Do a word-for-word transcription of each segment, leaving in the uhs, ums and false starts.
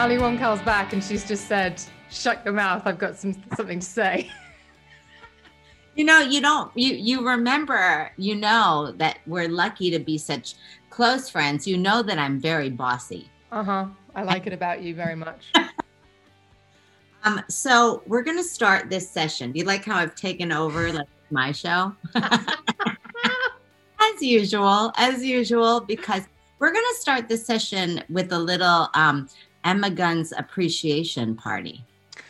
Mally Ronkal's back and she's just said, shut your mouth, I've got some something to say. You know, you don't, you, you remember, you know, that we're lucky to be such close friends. You know that I'm very bossy. Uh-huh. I like it about you very much. um. So we're going to start this session. Do you like how I've taken over like my show? As usual, as usual, because we're going to start this session with a little um, Emma Guns appreciation party.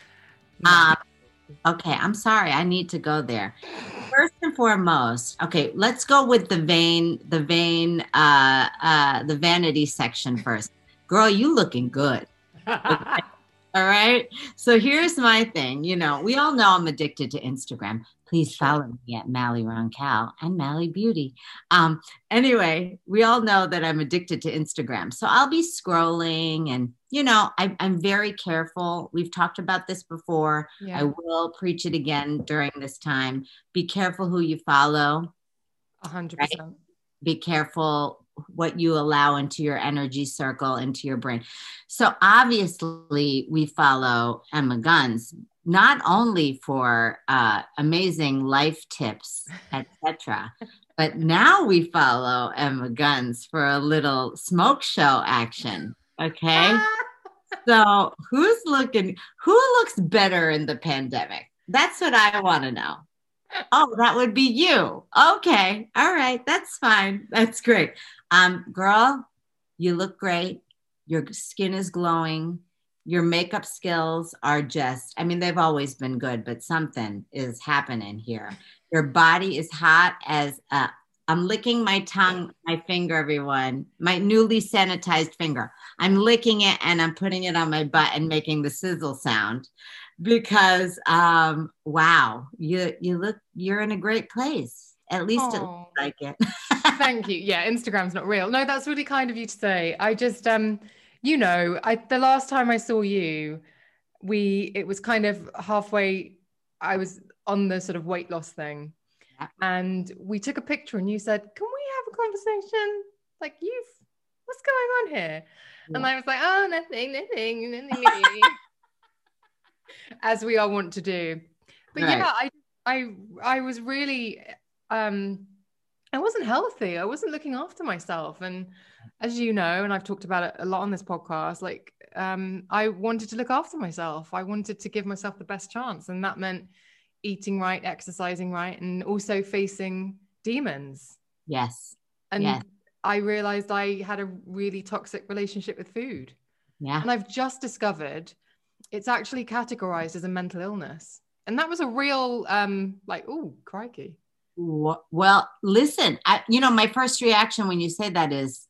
Um, okay, I'm sorry. I need to go there. First and foremost, okay, let's go with the vain, the vain, uh, uh, the vanity section first. Girl, you looking good. Okay. All right. So here's my thing. You know, we all know I'm addicted to Instagram. Please follow me at Mally Roncal and Mally Beauty. Um, anyway, we all know that I'm addicted to Instagram. So I'll be scrolling and, you know, I, I'm very careful. We've talked about this before. Yeah. I will preach it again during this time. Be careful who you follow. A hundred percent. Be careful what you allow into your energy circle, into your brain. So obviously we follow Emma Guns, not only for uh, amazing life tips, et cetera, but now we follow Emma Guns for a little smoke show action. Okay. So who's looking, who looks better in the pandemic? That's what I want to know. Oh, that would be you. Okay. All right. That's fine. That's great. Um, girl, you look great. Your skin is glowing. Your makeup skills are just, I mean, they've always been good, but something is happening here. Your body is hot as a, I'm licking my tongue, my finger, everyone, my newly sanitized finger. I'm licking it and I'm putting it on my butt and making the sizzle sound. Because, um, wow, you you look, you're in a great place. At least Aww. It looks like it. Thank you. Yeah, Instagram's not real. No, that's really kind of you to say. I just, um, you know, I the last time I saw you, we it was kind of halfway. I was on the sort of weight loss thing, yeah. And we took a picture, and you said, "Can we have a conversation? Like, you've what's going on here?" Yeah. And I was like, "Oh, nothing, nothing, nothing." As we all want to do. But right. yeah, I I I was really um I wasn't healthy. I wasn't looking after myself. And as you know, and I've talked about it a lot on this podcast, like um I wanted to look after myself. I wanted to give myself the best chance. And that meant eating right, exercising right, and also facing demons. Yes. And yes. I realized I had a really toxic relationship with food. Yeah. And I've just discovered it's actually categorized as a mental illness. And that was a real, um, like, oh, crikey. Well, listen, I, you know, my first reaction when you say that is,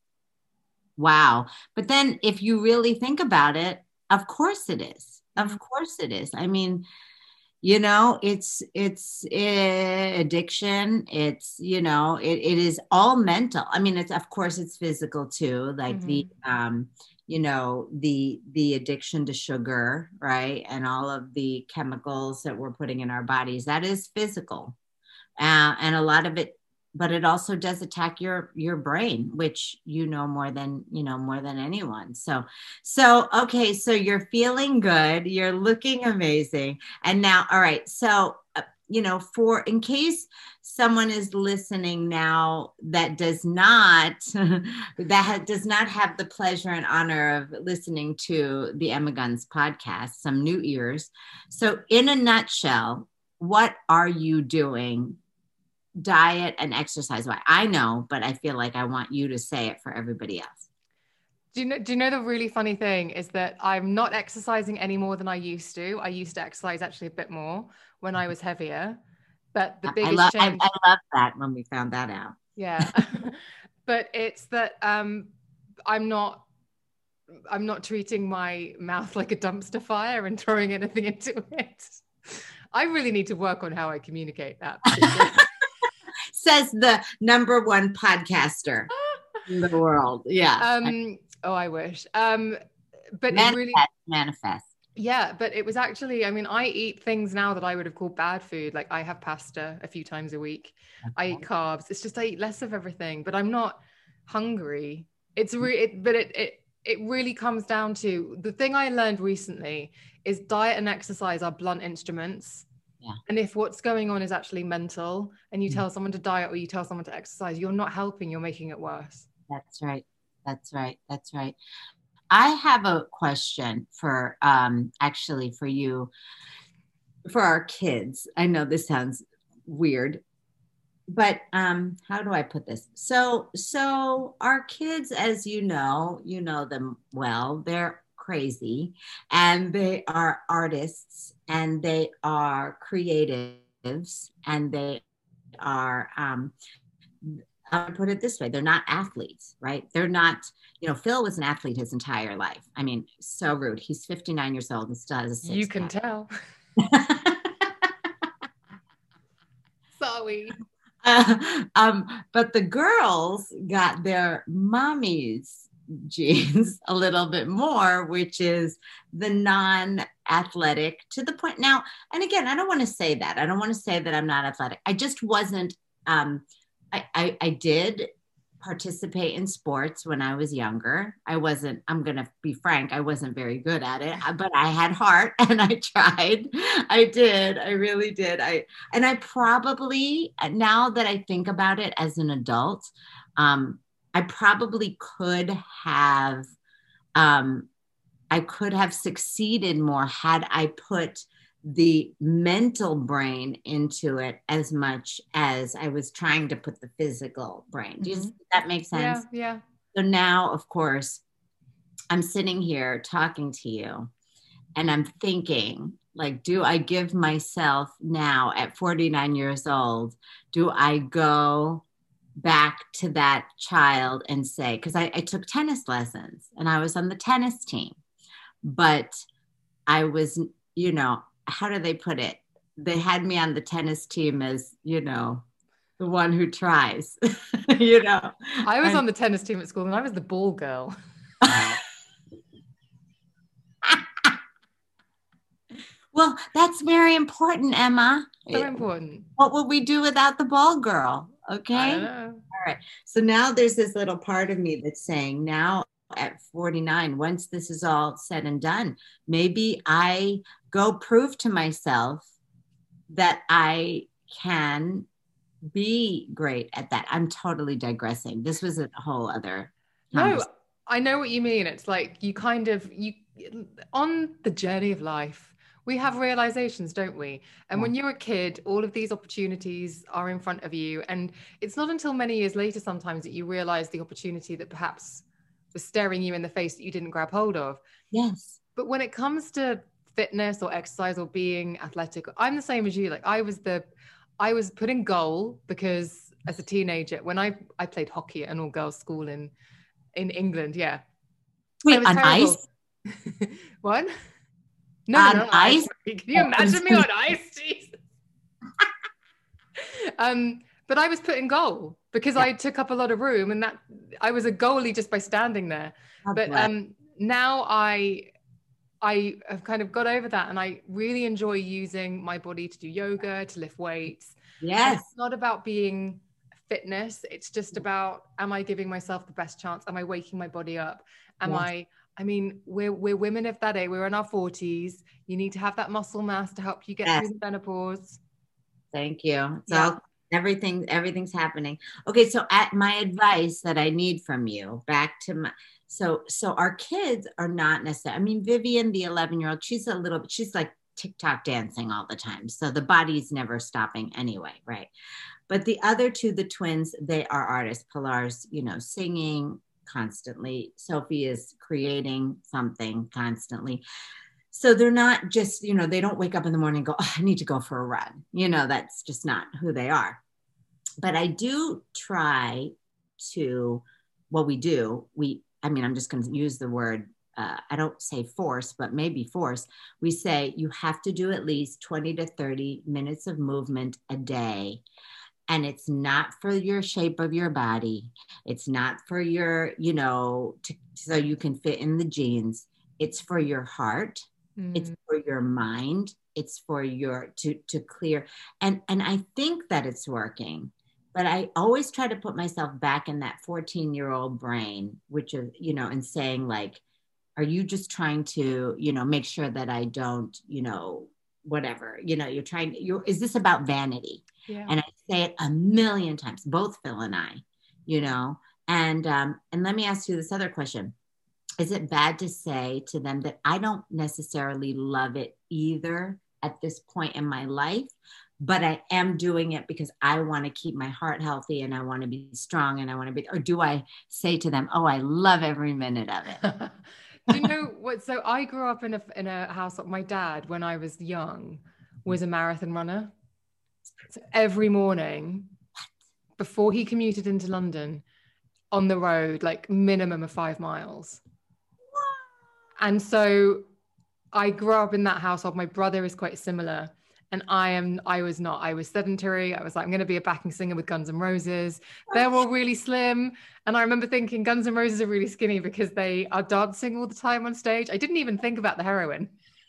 wow. But then if you really think about it, of course it is. Of course it is. I mean, you know, it's, it's uh, addiction. It's, you know, it, it is all mental. I mean, it's, of course it's physical too. Like mm-hmm. the, um, you know, the, the addiction to sugar, right. And all of the chemicals that we're putting in our bodies, that is physical. Uh, and a lot of it, but it also does attack your, your brain, which, you know, more than, you know, more than anyone. So, so, okay. So you're feeling good. You're looking amazing. And now, all right. So, uh, you know, for, in case someone is listening now that does not, that ha- does not have the pleasure and honor of listening to the Emma Guns podcast, some new ears. So in a nutshell, what are you doing? Diet and exercise. Why I know, but I feel like I want you to say it for everybody else. Do you know, do you know the really funny thing is that I'm not exercising any more than I used to. I used to exercise actually a bit more when I was heavier, but the biggest I love, change. I, I love that when we found that out. Yeah. But it's that um, I'm not, I'm not treating my mouth like a dumpster fire and throwing anything into it. I really need to work on how I communicate that. Says the number one podcaster in the world. Yeah. Um, oh, I wish. Um, but manifest, it really manifest. Yeah, but it was actually, I mean, I eat things now that I would have called bad food. Like I have pasta a few times a week. Okay. I eat carbs. It's just I eat less of everything, but I'm not hungry. It's really, it, but it, it it really comes down to the thing I learned recently is diet and exercise are blunt instruments. Yeah. And if what's going on is actually mental and you Mm. tell someone to diet or you tell someone to exercise, you're not helping, you're making it worse. That's right. That's right. That's right. I have a question for um actually for you, for our kids. I know this sounds weird, but um how do I put this? So so our kids, as you know, you know them well, they're crazy and they are artists and they are creatives and they are um I'll put it this way, they're not athletes, right? They're not, you know, Phil was an athlete his entire life. I mean, so rude. He's fifty-nine years old and still has a six You can pack. tell. Sorry. Uh, um, but the girls got their mommy's genes a little bit more, which is the non-athletic to the point now. And again, I don't want to say that. I don't want to say that I'm not athletic. I just wasn't. Um, I, I, I did participate in sports when I was younger. I wasn't, I'm going to be frank, I wasn't very good at it, but I had heart and I tried. I did. I really did. I, and I probably, now that I think about it as an adult, um, I probably could have, um, I could have succeeded more had I put the mental brain into it as much as I was trying to put the physical brain. Do you, Mhm. does that make sense? Yeah, yeah. So now, of course, I'm sitting here talking to you and I'm thinking, like, do I give myself now at forty-nine years old, do I go back to that child and say, because I, I took tennis lessons and I was on the tennis team, but I was, you know, how do they put it? They had me on the tennis team as, you know, the one who tries, you know. I was And on the tennis team at school and I was the ball girl. well, that's very important, Emma. So important. What would we do without the ball girl? I Okay. don't know. All right. So now there's this little part of me that's saying, now at forty-nine, once this is all said and done, maybe I go prove to myself that I can be great at that. I'm totally digressing. This was a whole other No, conversation. I know what you mean. It's like you kind of you on the journey of life, we have realizations, don't we? And Yeah. when you're a kid, all of these opportunities are in front of you. And it's not until many years later sometimes that you realize the opportunity that perhaps was staring you in the face that you didn't grab hold of. Yes. But when it comes to fitness or exercise or being athletic, I'm the same as you. Like I was the I was put in goal because as a teenager, when I I played hockey at an all-girls school in in England, yeah. I Wait, was on terrible. ice? What? No, no, On no, ice. ice? Can you imagine me on ice? Jeez. um, but I was put in goal because Yeah. I took up a lot of room, and that I was a goalie just by standing there. God But bless. um, now I I have kind of got over that, and I really enjoy using my body to do yoga, to lift weights. And Yes. it's not about being fitness. It's just about, am I giving myself the best chance? Am I waking my body up? Am Yes. I, I mean, we're, we're women of that age. We're in our forties. You need to have that muscle mass to help you get Yes. through the menopause. Thank you. It's Yeah. all everything, everything's happening. Okay, so at my advice that I need from you, back to my so so our kids are not necessarily, I mean, Vivian, the eleven year old, she's a little bit, she's like TikTok dancing all the time. So the body's never stopping anyway, right? But the other two, the twins, they are artists. Pilar's, you know, singing constantly. Sophie is creating something constantly. So they're not just, you know, they don't wake up in the morning and go, oh, I need to go for a run. You know, that's just not who they are. But I do try to, well, we do, we, I mean, I'm just going to use the word, uh, I don't say force, but maybe force. We say you have to do at least twenty to thirty minutes of movement a day. And it's not for your shape of your body. It's not for your, you know, to, so you can fit in the jeans. It's for your heart. Mm. It's for your mind. It's for your, to, to clear. And, and I think that it's working. but I always try to put myself back in that fourteen year old brain, which is, you know, and saying like, are you just trying to, you know, make sure that I don't, you know, whatever, you know, you're trying, you're, is this about vanity? Yeah. And I say it a million times, both Phil and I, you know, and, um, and let me ask you this other question. Is it bad to say to them that I don't necessarily love it either at this point in my life, but I am doing it because I want to keep my heart healthy and I want to be strong and I want to be, or do I say to them, oh, I love every minute of it? Do you know what? So I grew up in a in a house. My dad, when I was young, was a marathon runner. So every morning, before he commuted into London, on the road, like minimum of five miles. And so I grew up in that household. My brother is quite similar. And I am, I was not, I was sedentary. I was like, I'm going to be a backing singer with Guns N' Roses. They're all really slim. And I remember thinking Guns N' Roses are really skinny because they are dancing all the time on stage. I didn't even think about the heroin.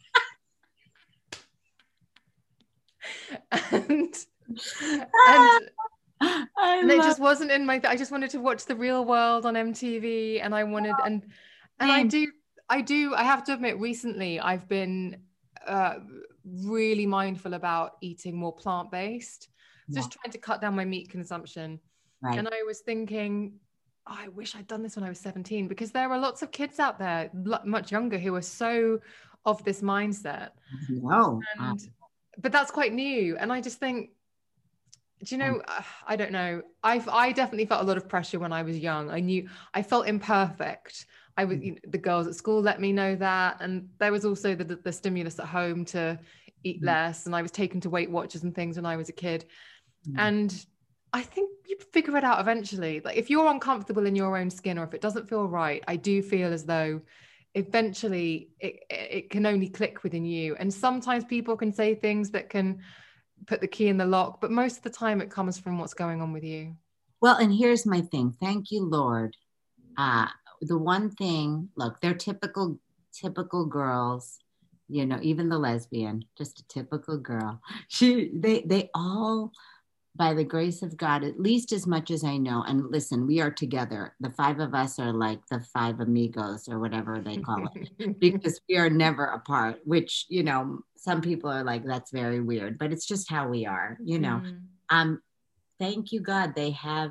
and, and, and it just wasn't in my, I just wanted to watch The Real World on M T V. And I wanted, and, and I do, I do, I have to admit recently I've been, uh, really mindful about eating more plant-based, yeah. Just trying to cut down my meat consumption. Right. And I was thinking, oh, I wish I'd done this when I was seventeen, because there are lots of kids out there much younger who are so of this mindset. No. And, but that's quite new. And I just think, do you know, uh, I don't know. I've, I definitely felt a lot of pressure when I was young. I knew I felt imperfect. I was, you know, the girls at school let me know that. And there was also the, the stimulus at home to eat mm. less. And I was taken to Weight Watchers and things when I was a kid. Mm. And I think you figure it out eventually. Like if you're uncomfortable in your own skin, or if it doesn't feel right, I do feel as though eventually it, it can only click within you. And sometimes people can say things that can put the key in the lock, but most of the time it comes from what's going on with you. Well, and here's my thing. Thank you, Lord. Uh, the one thing, look, they're typical, typical girls, you know, even the lesbian, just a typical girl. She, they, they all, by the grace of God, at least as much as I know, and listen, we are together. The five of us are like the five amigos or whatever they call it, because we are never apart, which, you know, some people are like, that's very weird, but it's just how we are, you know. Mm. Um, thank you, God. They have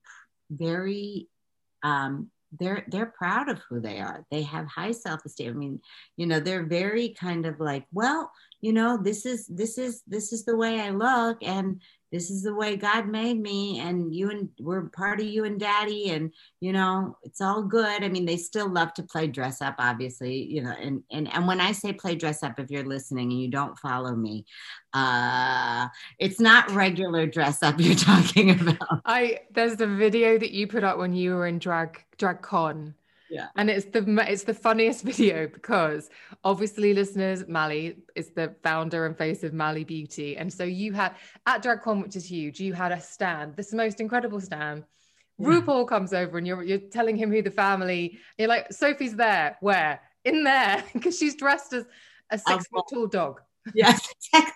very, um, they're they're proud of who they are. They have high self-esteem. I mean, you know, they're very kind of like, well, you know, this is this is this is the way I look, and this is the way God made me, and you and we're part of you and Daddy, and you know, it's all good. I mean, they still love to play dress up, obviously, you know, and and and when I say play dress up, if you're listening and you don't follow me, uh, it's not regular dress up you're talking about. I there's the video that you put up when you were in drag drag con. Yeah. And it's the it's the funniest video, because obviously, listeners, Mally is the founder and face of Mally Beauty. And so you had at DragCon, which is huge, you had a stand, this most incredible stand. Yeah. RuPaul comes over and you're you're telling him who the family, you're like, Sophie's there, where? In there, because she's dressed as a six foot tall dog. Yes. And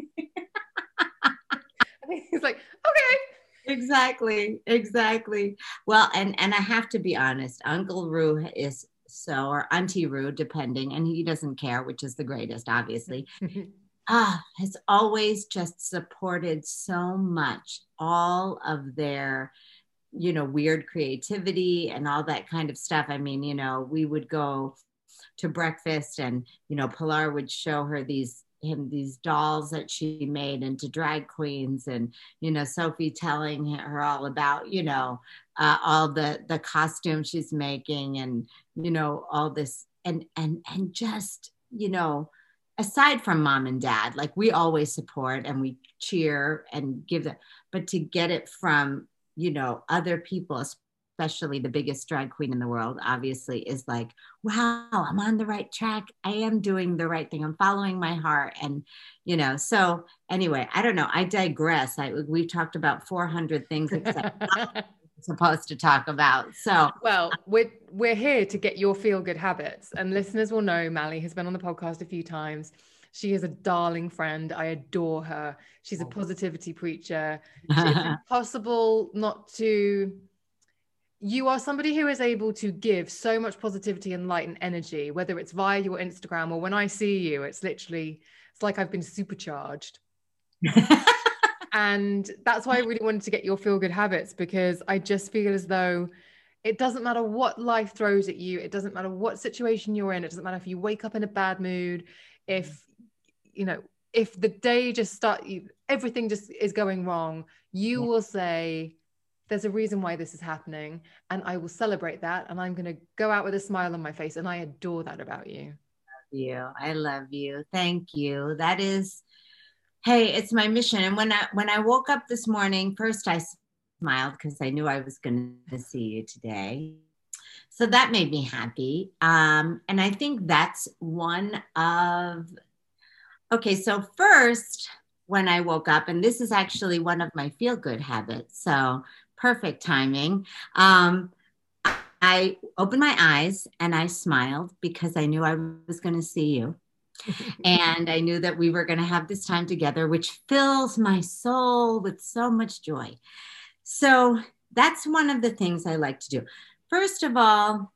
he's like, okay. Exactly, exactly. Well, and and I have to be honest, Uncle Ru is so, or Auntie Ru, depending, and he doesn't care, which is the greatest, obviously. ah, has always just supported so much all of their, you know, weird creativity and all that kind of stuff. I mean, you know, we would go to breakfast, and you know, Pilar would show her these. him these dolls that she made into drag queens, and you know, Sophie telling her all about, you know, uh, all the the costumes she's making, and you know, all this, and and and just, you know, aside from mom and dad, like we always support and we cheer and give that, but to get it from, you know, other people, especially the biggest drag queen in the world, obviously, is like, wow, I'm on the right track. I am doing the right thing. I'm following my heart. And, you know, so anyway, I don't know. I digress. I, we've talked about four hundred things except I'm supposed to talk about. So, well, we're, we're here to get your feel good habits, and listeners will know Mally has been on the podcast a few times. She is a darling friend. I adore her. She's a positivity preacher. It's impossible not to. You are somebody who is able to give so much positivity and light and energy, whether it's via your Instagram or when I see you, it's literally, it's like I've been supercharged. And that's why I really wanted to get your feel good habits, because I just feel as though it doesn't matter what life throws at you. It doesn't matter what situation you're in. It doesn't matter if you wake up in a bad mood, if, you know, if the day just start, everything just is going wrong, you yeah. will say, there's a reason why this is happening. And I will celebrate that. And I'm going to go out with a smile on my face. And I adore that about you. You. I love you. Thank you. That is, hey, it's my mission. And when I when I woke up this morning, first I smiled because I knew I was going to see you today. So that made me happy. Um, and I think that's one of, okay, so first, when I woke up, and this is actually one of my feel-good habits, so perfect timing. Um, I opened my eyes and I smiled because I knew I was going to see you. And I knew that we were going to have this time together, which fills my soul with so much joy. So that's one of the things I like to do. First of all,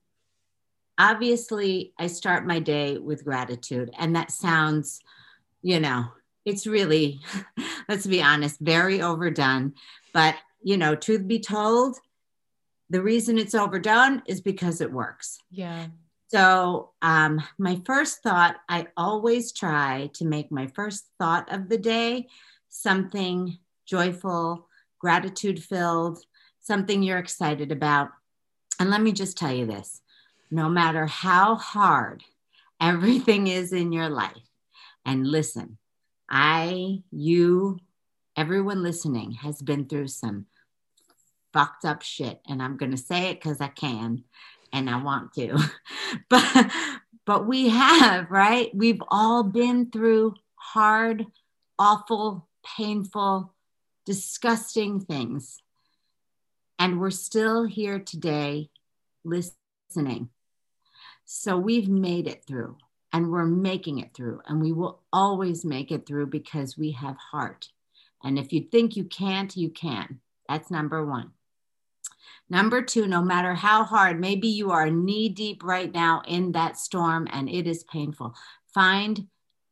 obviously, I start my day with gratitude. And that sounds, you know, it's really, let's be honest, very overdone. But, you know, truth be told, the reason it's overdone is because it works. Yeah. So um, my first thought, I always try to make my first thought of the day something joyful, gratitude-filled, something you're excited about. And let me just tell you this, no matter how hard everything is in your life, and listen, I, you, everyone listening has been through some fucked up shit. And I'm going to say it because I can. And I want to, but, but we have, right? We've all been through hard, awful, painful, disgusting things. And we're still here today listening. So we've made it through and we're making it through, and we will always make it through because we have heart. And if you think you can't, you can. That's number one. Number two, no matter how hard, maybe you are knee deep right now in that storm and it is painful. Find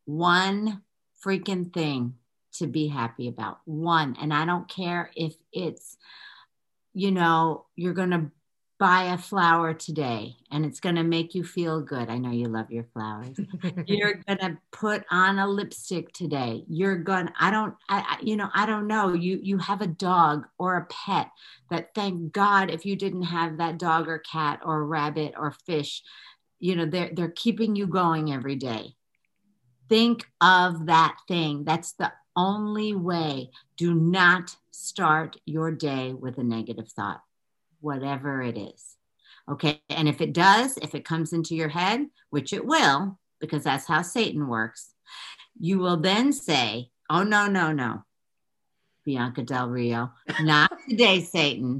one freaking thing to be happy about. One. And I don't care if it's, you know, you're going to buy a flower today and it's going to make you feel good. I know you love your flowers. You're going to put on a lipstick today. You're going, I don't, I, you know, I don't know. You, you have a dog or a pet that, thank God, if you didn't have that dog or cat or rabbit or fish, you know, they're, they're keeping you going every day. Think of that thing. That's the only way. Do not start your day with a negative thought, whatever it is. Okay. And if it does, if it comes into your head, which it will, because that's how Satan works, you will then say, oh, no, no, no, Bianca Del Rio, not today, Satan,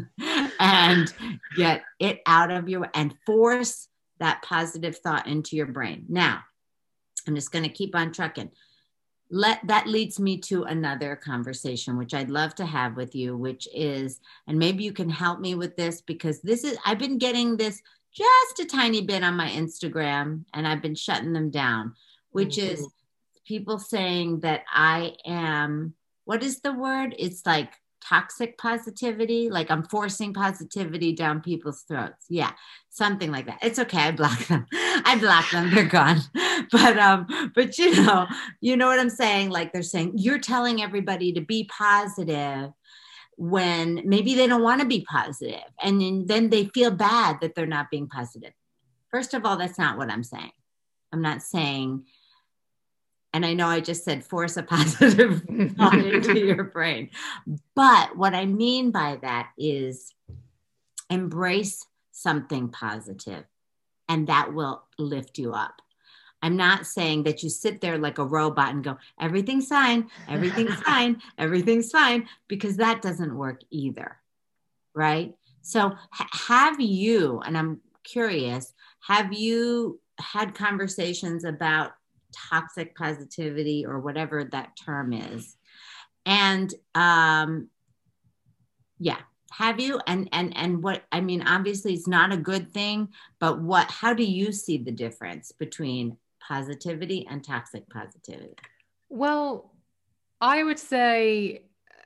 and get it out of your, and force that positive thought into your brain. Now, I'm just going to keep on trucking. Let that leads me to another conversation, which I'd love to have with you, which is, and maybe you can help me with this, because this is, I've been getting this just a tiny bit on my Instagram and I've been shutting them down, which mm-hmm. is people saying that I am, what is the word? It's like toxic positivity. Like I'm forcing positivity down people's throats. Yeah. Something like that. It's okay. I block them. I block them. They're gone. But, um, but you know, you know what I'm saying? Like they're saying, you're telling everybody to be positive when maybe they don't want to be positive. And then, then they feel bad that they're not being positive. First of all, that's not what I'm saying. I'm not saying, and I know I just said force a positive thought into your brain. But what I mean by that is embrace something positive, and that will lift you up. I'm not saying that you sit there like a robot and go, everything's fine, everything's fine, everything's fine, because that doesn't work either, right? So ha- have you, and I'm curious, have you had conversations about toxic positivity or whatever that term is. And um, yeah, have you? And and and what I mean, obviously, it's not a good thing. But what? How do you see the difference between positivity and toxic positivity? Well, I would say,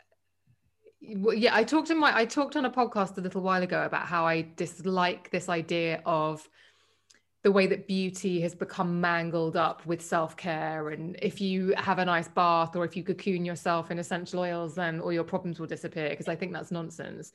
well, yeah, I talked in my I talked on a podcast a little while ago about how I dislike this idea of the way that beauty has become mangled up with self-care. And if you have a nice bath or if you cocoon yourself in essential oils, then all your problems will disappear, because I think that's nonsense.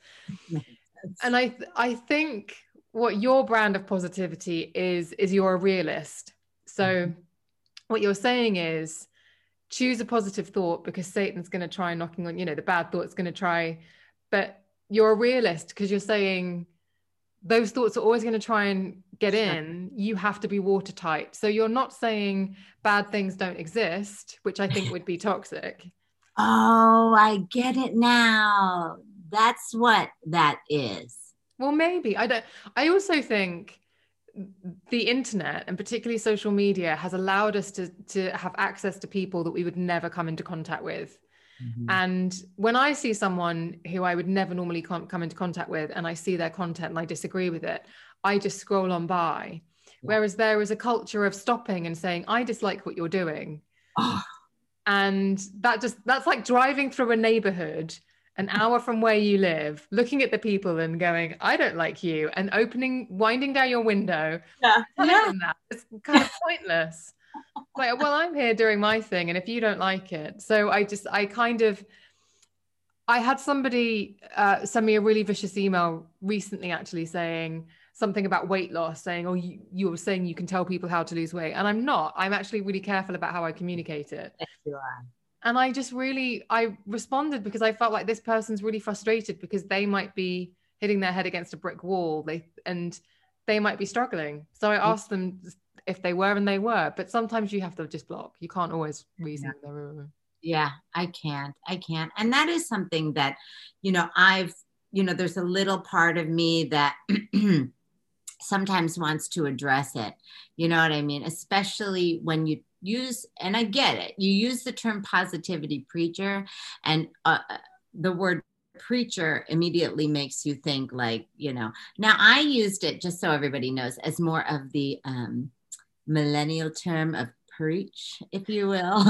And I th- I think what your brand of positivity is is you're a realist. So what you're saying is, choose a positive thought, because Satan's going to try knocking on, you know, the bad thought's going to try, but you're a realist because you're saying those thoughts are always going to try and get in. You have to be watertight. So you're not saying bad things don't exist, which I think would be toxic. Oh, I get it now. That's what that is. Well, maybe. I don't. I also think the internet, and particularly social media, has allowed us to to have access to people that we would never come into contact with. Mm-hmm. And when I see someone who I would never normally come, come into contact with, and I see their content and I disagree with it, I just scroll on by. Yeah. Whereas there is a culture of stopping and saying, I dislike what you're doing. Oh. And that just, that's like driving through a neighborhood an hour from where you live, looking at the people and going, I don't like you, and opening, winding down your window. Yeah. Yeah. That. It's kind of pointless. Like, well, I'm here doing my thing, and if you don't like it. So I just, I kind of, I had somebody uh, send me a really vicious email recently, actually saying something about weight loss, saying, oh, you, you were saying you can tell people how to lose weight. And I'm not. I'm actually really careful about how I communicate it. Yes, you are. And I just really, I responded because I felt like this person's really frustrated because they might be hitting their head against a brick wall, they and they might be struggling. So I asked them if they were, and they were. But sometimes you have to just block. You can't always reason in the room. Yeah, I can't. I can't. And that is something that, you know, I've, you know, there's a little part of me that sometimes wants to address it. You know what I mean? Especially when you use, and I get it, you use the term positivity preacher, and uh, the word preacher immediately makes you think like, you know, now I used it, just so everybody knows, as more of the um, millennial term of preach, if you will.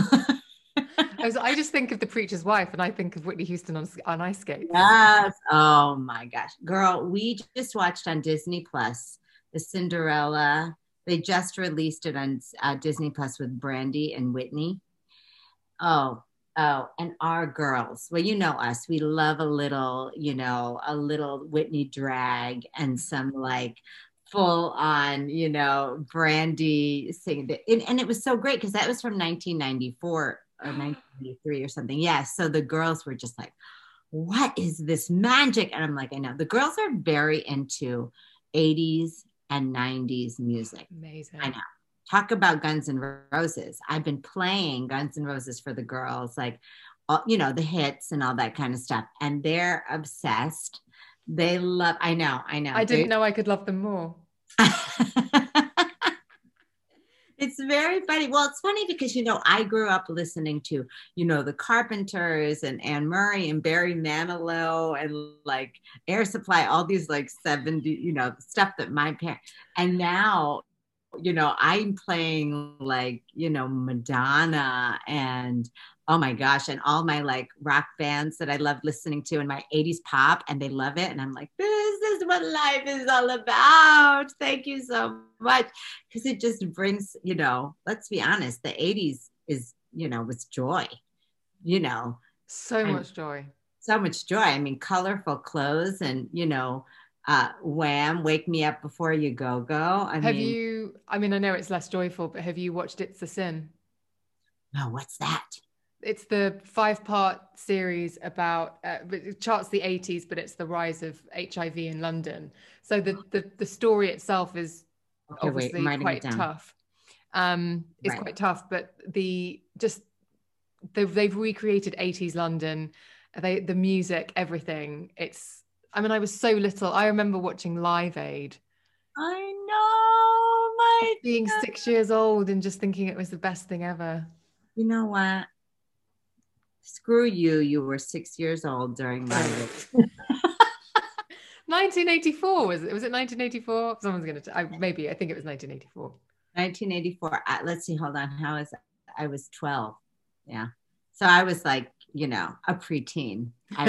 I just think of The Preacher's Wife, and I think of Whitney Houston on, on ice skates. Yes. Oh my gosh. Girl, we just watched on Disney Plus, the Cinderella. They just released it on uh, Disney Plus with Brandy and Whitney. Oh, oh, and our girls. Well, you know us. We love a little, you know, a little Whitney drag and some like full on, you know, Brandy singing. And, and it was so great because that was from nineteen ninety-four or nineteen ninety-three or something. Yeah. So the girls were just like, what is this magic? And I'm like, I know. The girls are very into eighties and nineties music. Amazing. I know. Talk about Guns N' Roses. I've been playing Guns N' Roses for the girls, like, all, you know, the hits and all that kind of stuff. And they're obsessed. They love, I know, I know. I didn't know I could love them more. It's very funny. Well, it's funny because, you know, I grew up listening to, you know, the Carpenters and Anne Murray and Barry Manilow and like Air Supply, all these like seventy, you know, stuff that my parents, and now, you know, I'm playing like, you know, Madonna and oh my gosh, and all my like rock bands that I love listening to in my eighties pop, and they love it. And I'm like, this is what life is all about. Thank you so much. Because it just brings, you know, let's be honest, the eighties is, you know, was joy, you know. So much joy. So much joy. I mean, colorful clothes and, you know, uh, Wham, Wake Me Up Before You Go Go. I have mean, you, I mean, I know it's less joyful, but have you watched It's a Sin? No, what's that? It's the five-part series about, uh, it charts the eighties, but it's the rise of H I V in London. So the the, the story itself is okay, obviously wait, quite tough. Um, it's right. quite tough, but the just they've, they've recreated eighties London. They the music, everything. It's. I mean, I was so little. I remember watching Live Aid. I know, my right. Being six years old and just thinking it was the best thing ever. You know what? Screw you. You were six years old during my nineteen eighty-four was it? Was it nineteen eighty-four? Someone's gonna. T- I, maybe I think it was nineteen eighty-four. nineteen eighty-four. I, let's see. Hold on. How is I was twelve. Yeah. So I was like, you know, a preteen.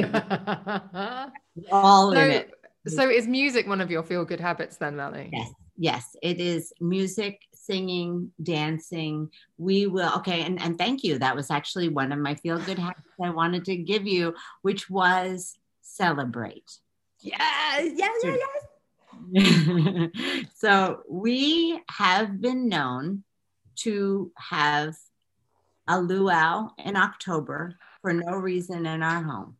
I all so, in it. So is music one of your feel-good habits then, Melanie? Yes. Yes, it is music, singing, dancing. We will. Okay. And, and thank you. That was actually one of my feel-good habits I wanted to give you, which was celebrate. Yes, yes, yes, yes. So we have been known to have a luau in October for no reason in our home.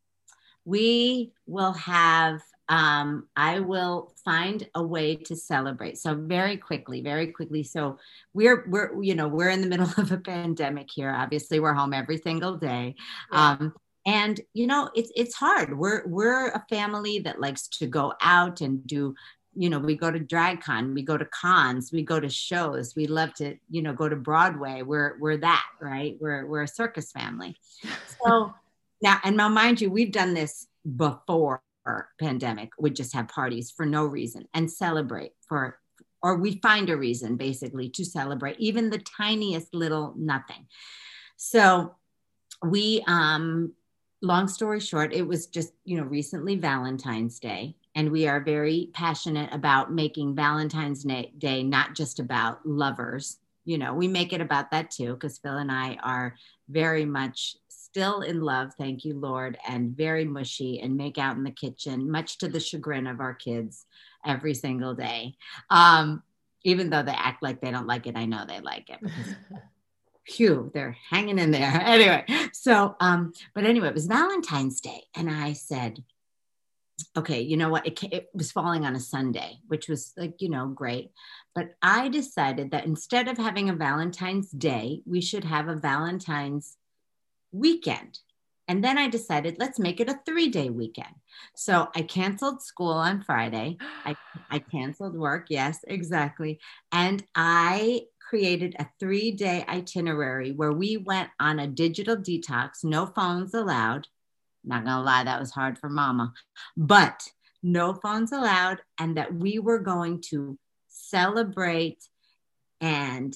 We will have, um, I will find a way to celebrate. So very quickly, very quickly. So we're, we're, you know, we're in the middle of a pandemic here. Obviously we're home every single day. Yeah. Um, And, you know, it's, it's hard. We're, we're a family that likes to go out and do, you know, we go to drag con, we go to cons, we go to shows. We love to, you know, go to Broadway. We're, we're that, right? We're, we're a circus family. So now, and now mind you, we've done this before pandemic. We just have parties for no reason and celebrate for, or we find a reason basically to celebrate even the tiniest little nothing. So we, um, long story short, it was just, you know, recently Valentine's Day, and we are very passionate about making Valentine's Day not just about lovers. You know, we make it about that too, because Phil and I are very much still in love, thank you, Lord, and very mushy and make out in the kitchen, much to the chagrin of our kids every single day. Um, even though they act like they don't like it, I know they like it. Because phew, they're hanging in there. Anyway, so, um, but anyway, it was Valentine's Day. And I said, okay, you know what? It, it was falling on a Sunday, which was like, you know, great. But I decided that instead of having a Valentine's Day, we should have a Valentine's weekend. And then I decided, let's make it a three-day weekend. So I canceled school on Friday. I, I canceled work. Yes, exactly. And I created a three-day itinerary where we went on a digital detox, no phones allowed. Not gonna lie, that was hard for mama, but no phones allowed, and that we were going to celebrate and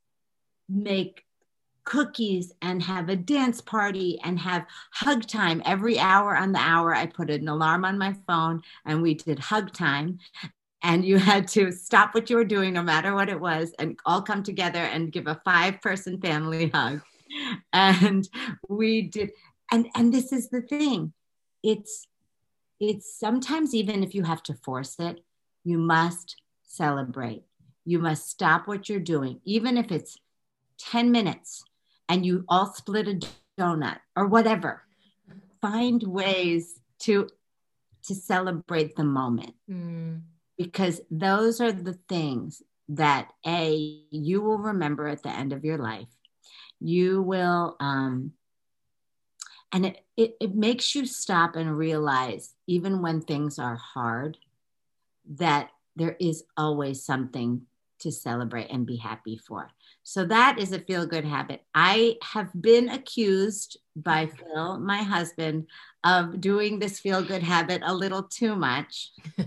make cookies and have a dance party and have hug time every hour on the hour. I put an alarm on my phone and we did hug time. And you had to stop what you were doing, no matter what it was, and all come together and give a five-person family hug. And we did, and and this is the thing. It's it's sometimes even if you have to force it, you must celebrate. You must stop what you're doing, even if it's ten minutes, and you all split a donut or whatever. Find ways to to celebrate the moment. Mm. Because those are the things that, A, you will remember at the end of your life. You will, um, and it, it, it makes you stop and realize, even when things are hard, that there is always something to celebrate and be happy for. So that is a feel-good habit. I have been accused by Phil, my husband, of doing this feel-good habit a little too much.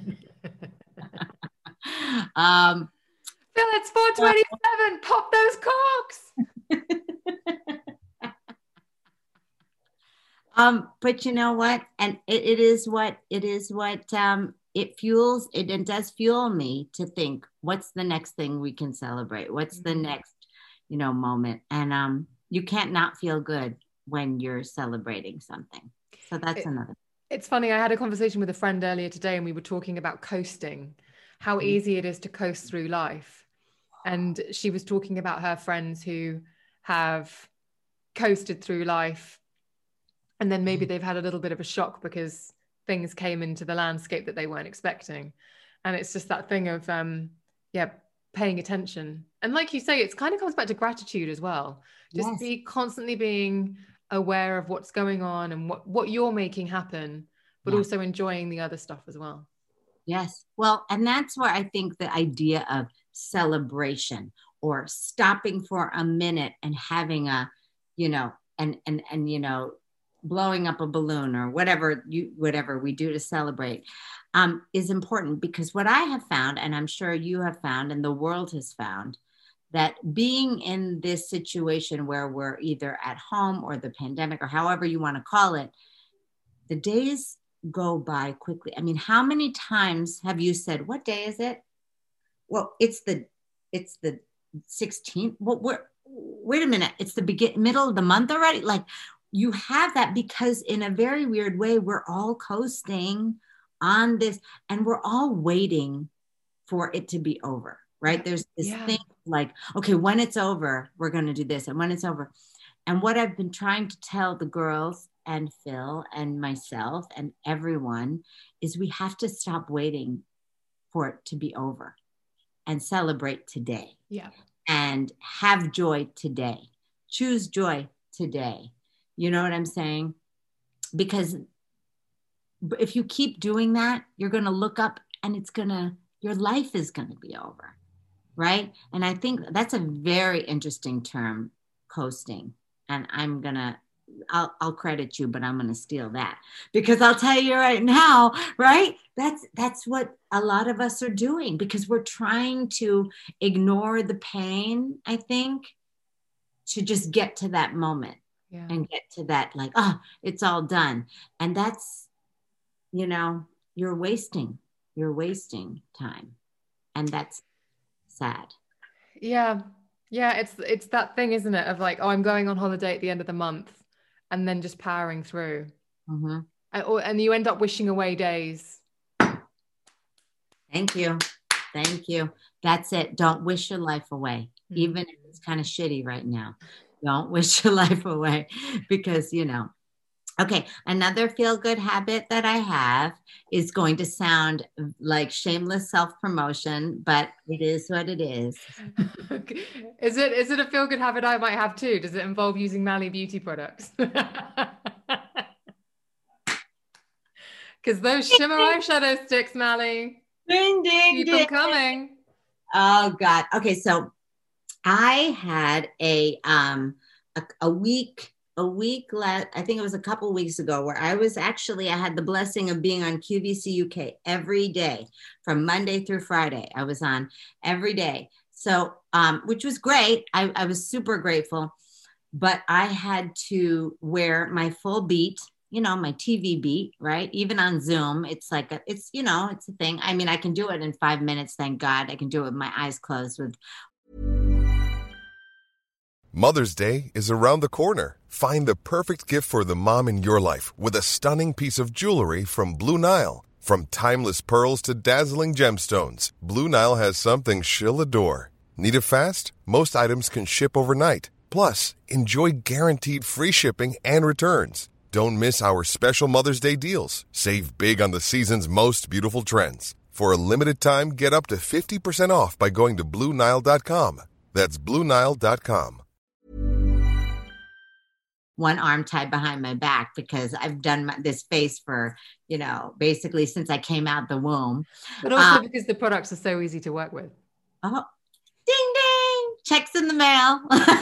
um, Phil, it's four twenty-seven. Uh, Pop those corks. um, but you know what? And it, it is what it is. What um, it fuels. It, it does fuel me to think, what's the next thing we can celebrate? What's the next, you know, moment? And um, you can't not feel good when you're celebrating something. So that's it, another. It's funny. I had a conversation with a friend earlier today, and we were talking about coasting. How easy it is to coast through life. And she was talking about her friends who have coasted through life, and then maybe they've had a little bit of a shock because things came into the landscape that they weren't expecting. And it's just that thing of, um, yeah, paying attention. And like you say, it kind of comes back to gratitude as well. Just yes. Be constantly being aware of what's going on and what, what you're making happen, but yeah. Also enjoying the other stuff as well. Yes. Well, and that's where I think the idea of celebration, or stopping for a minute and having a, you know, and, and, and, you know, blowing up a balloon or whatever you, whatever we do to celebrate, um, is important. Because what I have found, and I'm sure you have found, and the world has found, that being in this situation where we're either at home or the pandemic or however you want to call it, the days go by quickly. I mean, how many times have you said, what day is it? Well, it's the, it's the sixteenth. Well, we're, wait a minute. It's the begin, middle of the month already. Like, you have that because in a very weird way, we're all coasting on this and we're all waiting for it to be over, right? There's this Yeah. thing like, okay, when it's over, we're going to do this. And when it's over. And what I've been trying to tell the girls and Phil and myself and everyone is we have to stop waiting for it to be over and celebrate today. Yeah. And have joy today. Choose joy today. You know what I'm saying? Because if you keep doing that, you're going to look up and it's going to, your life is going to be over. Right. And I think that's a very interesting term, coasting. And I'm going to, I'll, I'll credit you, but I'm going to steal that because I'll tell you right now, right? That's, that's what a lot of us are doing because we're trying to ignore the pain, I think, to just get to that moment. Yeah. And get to that, like, oh, it's all done. And that's, you know, you're wasting, you're wasting time. And that's sad. Yeah. Yeah. It's, it's that thing, isn't it? Of like, oh, I'm going on holiday at the end of the month and then just powering through. Mm-hmm. And, or, and you end up wishing away days. Thank you. Thank you. That's it. Don't wish your life away, mm-hmm. even if it's kind of shitty right now. Don't wish your life away because, you know, okay. Another feel-good habit that I have is going to sound like shameless self-promotion, but it is what it is. Is it, is it a feel-good habit I might have too? Does it involve using Mally beauty products? Because those shimmer eyeshadow sticks, Mally. Ding, ding, Keep ding. them coming. Oh God. Okay. So I had a, um, a, a week, a week, la- I think it was a couple of weeks ago where I was actually, I had the blessing of being on Q V C U K every day from Monday through Friday. I was on every day. So, um, which was great. I, I was super grateful, but I had to wear my full beat, you know, my T V beat, right? Even on Zoom, it's like, a, it's, you know, it's a thing. I mean, I can do it in five minutes. Thank God. I can do it with my eyes closed with. Mother's Day is around the corner. Find the perfect gift for the mom in your life with a stunning piece of jewelry from Blue Nile. From timeless pearls to dazzling gemstones, Blue Nile has something she'll adore. Need it fast? Most items can ship overnight. Plus, enjoy guaranteed free shipping and returns. Don't miss our special Mother's Day deals. Save big on the season's most beautiful trends. For a limited time, get up to fifty percent off by going to Blue Nile dot com. That's Blue Nile dot com. One arm tied behind my back because I've done my, this face for, you know, basically since I came out the womb. But also uh, because the products are so easy to work with. Oh, ding, ding. Checks in the mail.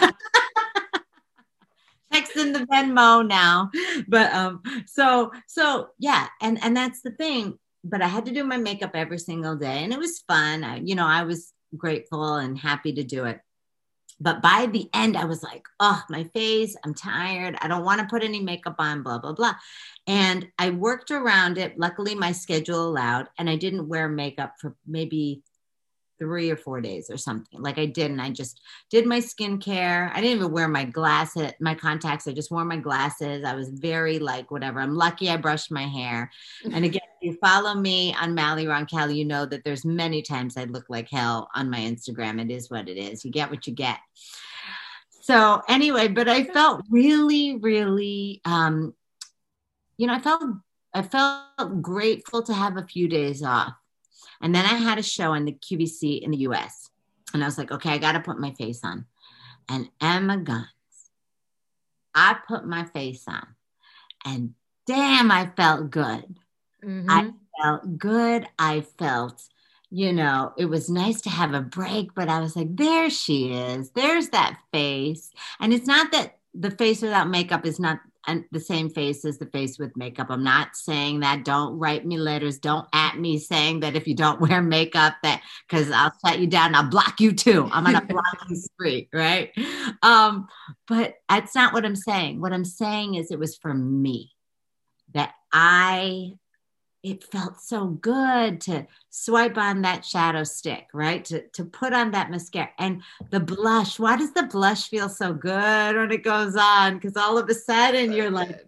Checks in the Venmo now. But um, so, so yeah. And, and that's the thing. But I had to do my makeup every single day and it was fun. I, you know, I was grateful and happy to do it. But by the end, I was like, oh, my face, I'm tired. I don't want to put any makeup on, blah, blah, blah. And I worked around it. Luckily, my schedule allowed, and I didn't wear makeup for maybe three or four days or something. Like I didn't. I just did my skincare. I didn't even wear my glasses, my contacts. I just wore my glasses. I was very like, whatever. I'm lucky I brushed my hair. And again, if you follow me on Mally Roncalli, you know that there's many times I look like hell on my Instagram. It is what it is. You get what you get. So anyway, but I felt really, really, um, you know, I felt, I felt grateful to have a few days off. And then I had a show on the Q V C in the U S. And I was like, okay, I got to put my face on. And Emma Guns, I put my face on. And damn, I felt good. Mm-hmm. I felt good. I felt you know, it was nice to have a break, but I was like, there she is. There's that face. And it's not that the face without makeup is not the same face as the face with makeup. I'm not saying that. Don't write me letters. Don't at me saying that if you don't wear makeup, that because I'll shut you down. I'll block you too. I'm on a blocking spree, right? Um, but that's not what I'm saying. What I'm saying is it was for me that I it felt so good to swipe on that shadow stick, right? To, to put on that mascara and the blush. Why does the blush feel so good when it goes on? Because all of a sudden you're like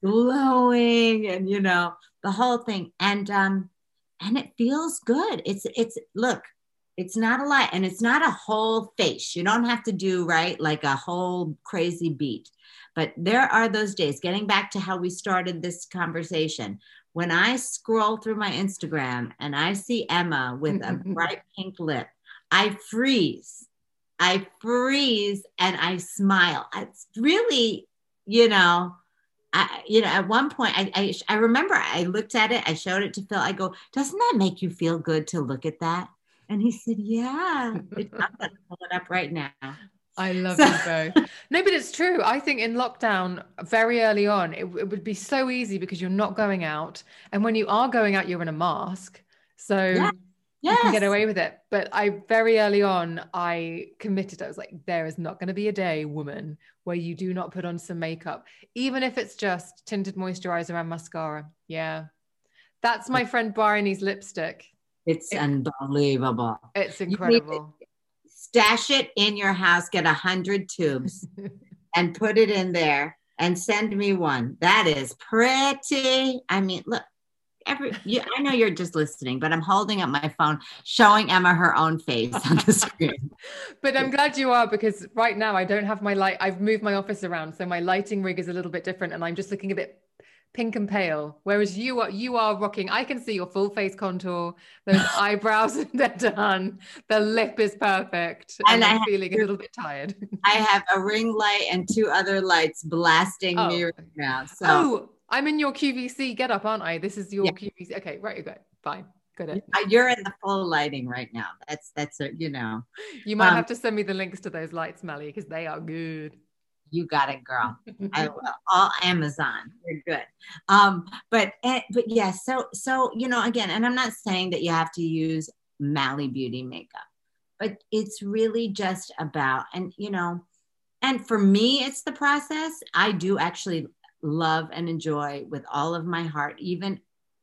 glowing and, you know, the whole thing. And, um, and it feels good. It's, it's, look, it's not a lie. And it's not a whole face. You don't have to do, right, like a whole crazy beat. But there are those days, getting back to how we started this conversation, when I scroll through my Instagram and I see Emma with a bright pink lip, I freeze. I freeze and I smile. It's really, you know, I, you know, at one point, I, I, I remember I looked at it, I showed it to Phil. I go, doesn't that make you feel good to look at that? And he said, yeah. I'm going to pull it up right now. I love so. you both. No, but it's true. I think in lockdown, very early on, it, it would be so easy because you're not going out. And when you are going out, you're in a mask. So yeah. Yes. You can get away with it. But I very early on, I committed. I was like, there is not going to be a day, woman, where you do not put on some makeup, even if it's just tinted moisturizer and mascara. Yeah. That's my friend Barney's lipstick. It's it, unbelievable. It's incredible. Stash it in your house, get a hundred tubes and put it in there and send me one. That is pretty. I mean, look, every, you, I know you're just listening, but I'm holding up my phone, showing Emma her own face on the screen. But I'm glad you are, because right now I don't have my light. I've moved my office around. So my lighting rig is a little bit different and I'm just looking a bit pink and pale, whereas you are you are rocking. I can see your full face contour, those eyebrows they're done, the lip is perfect, and, and I'm feeling to, a little bit tired. I have a ring light and two other lights blasting oh. me right now. So oh, I'm in your Q V C get up, aren't I? This is your yeah. Q V C. Okay, right, you go. Fine. Got it. You're in the full lighting right now. That's that's a, you know. You might um, have to send me the links to those lights, Melly, because they are good. You got it, girl. I will. All Amazon. You're good. Um, but but yeah, so so you know, again, and I'm not saying that you have to use Mally Beauty makeup, but it's really just about, and you know, and for me, it's the process. I do actually love and enjoy with all of my heart, even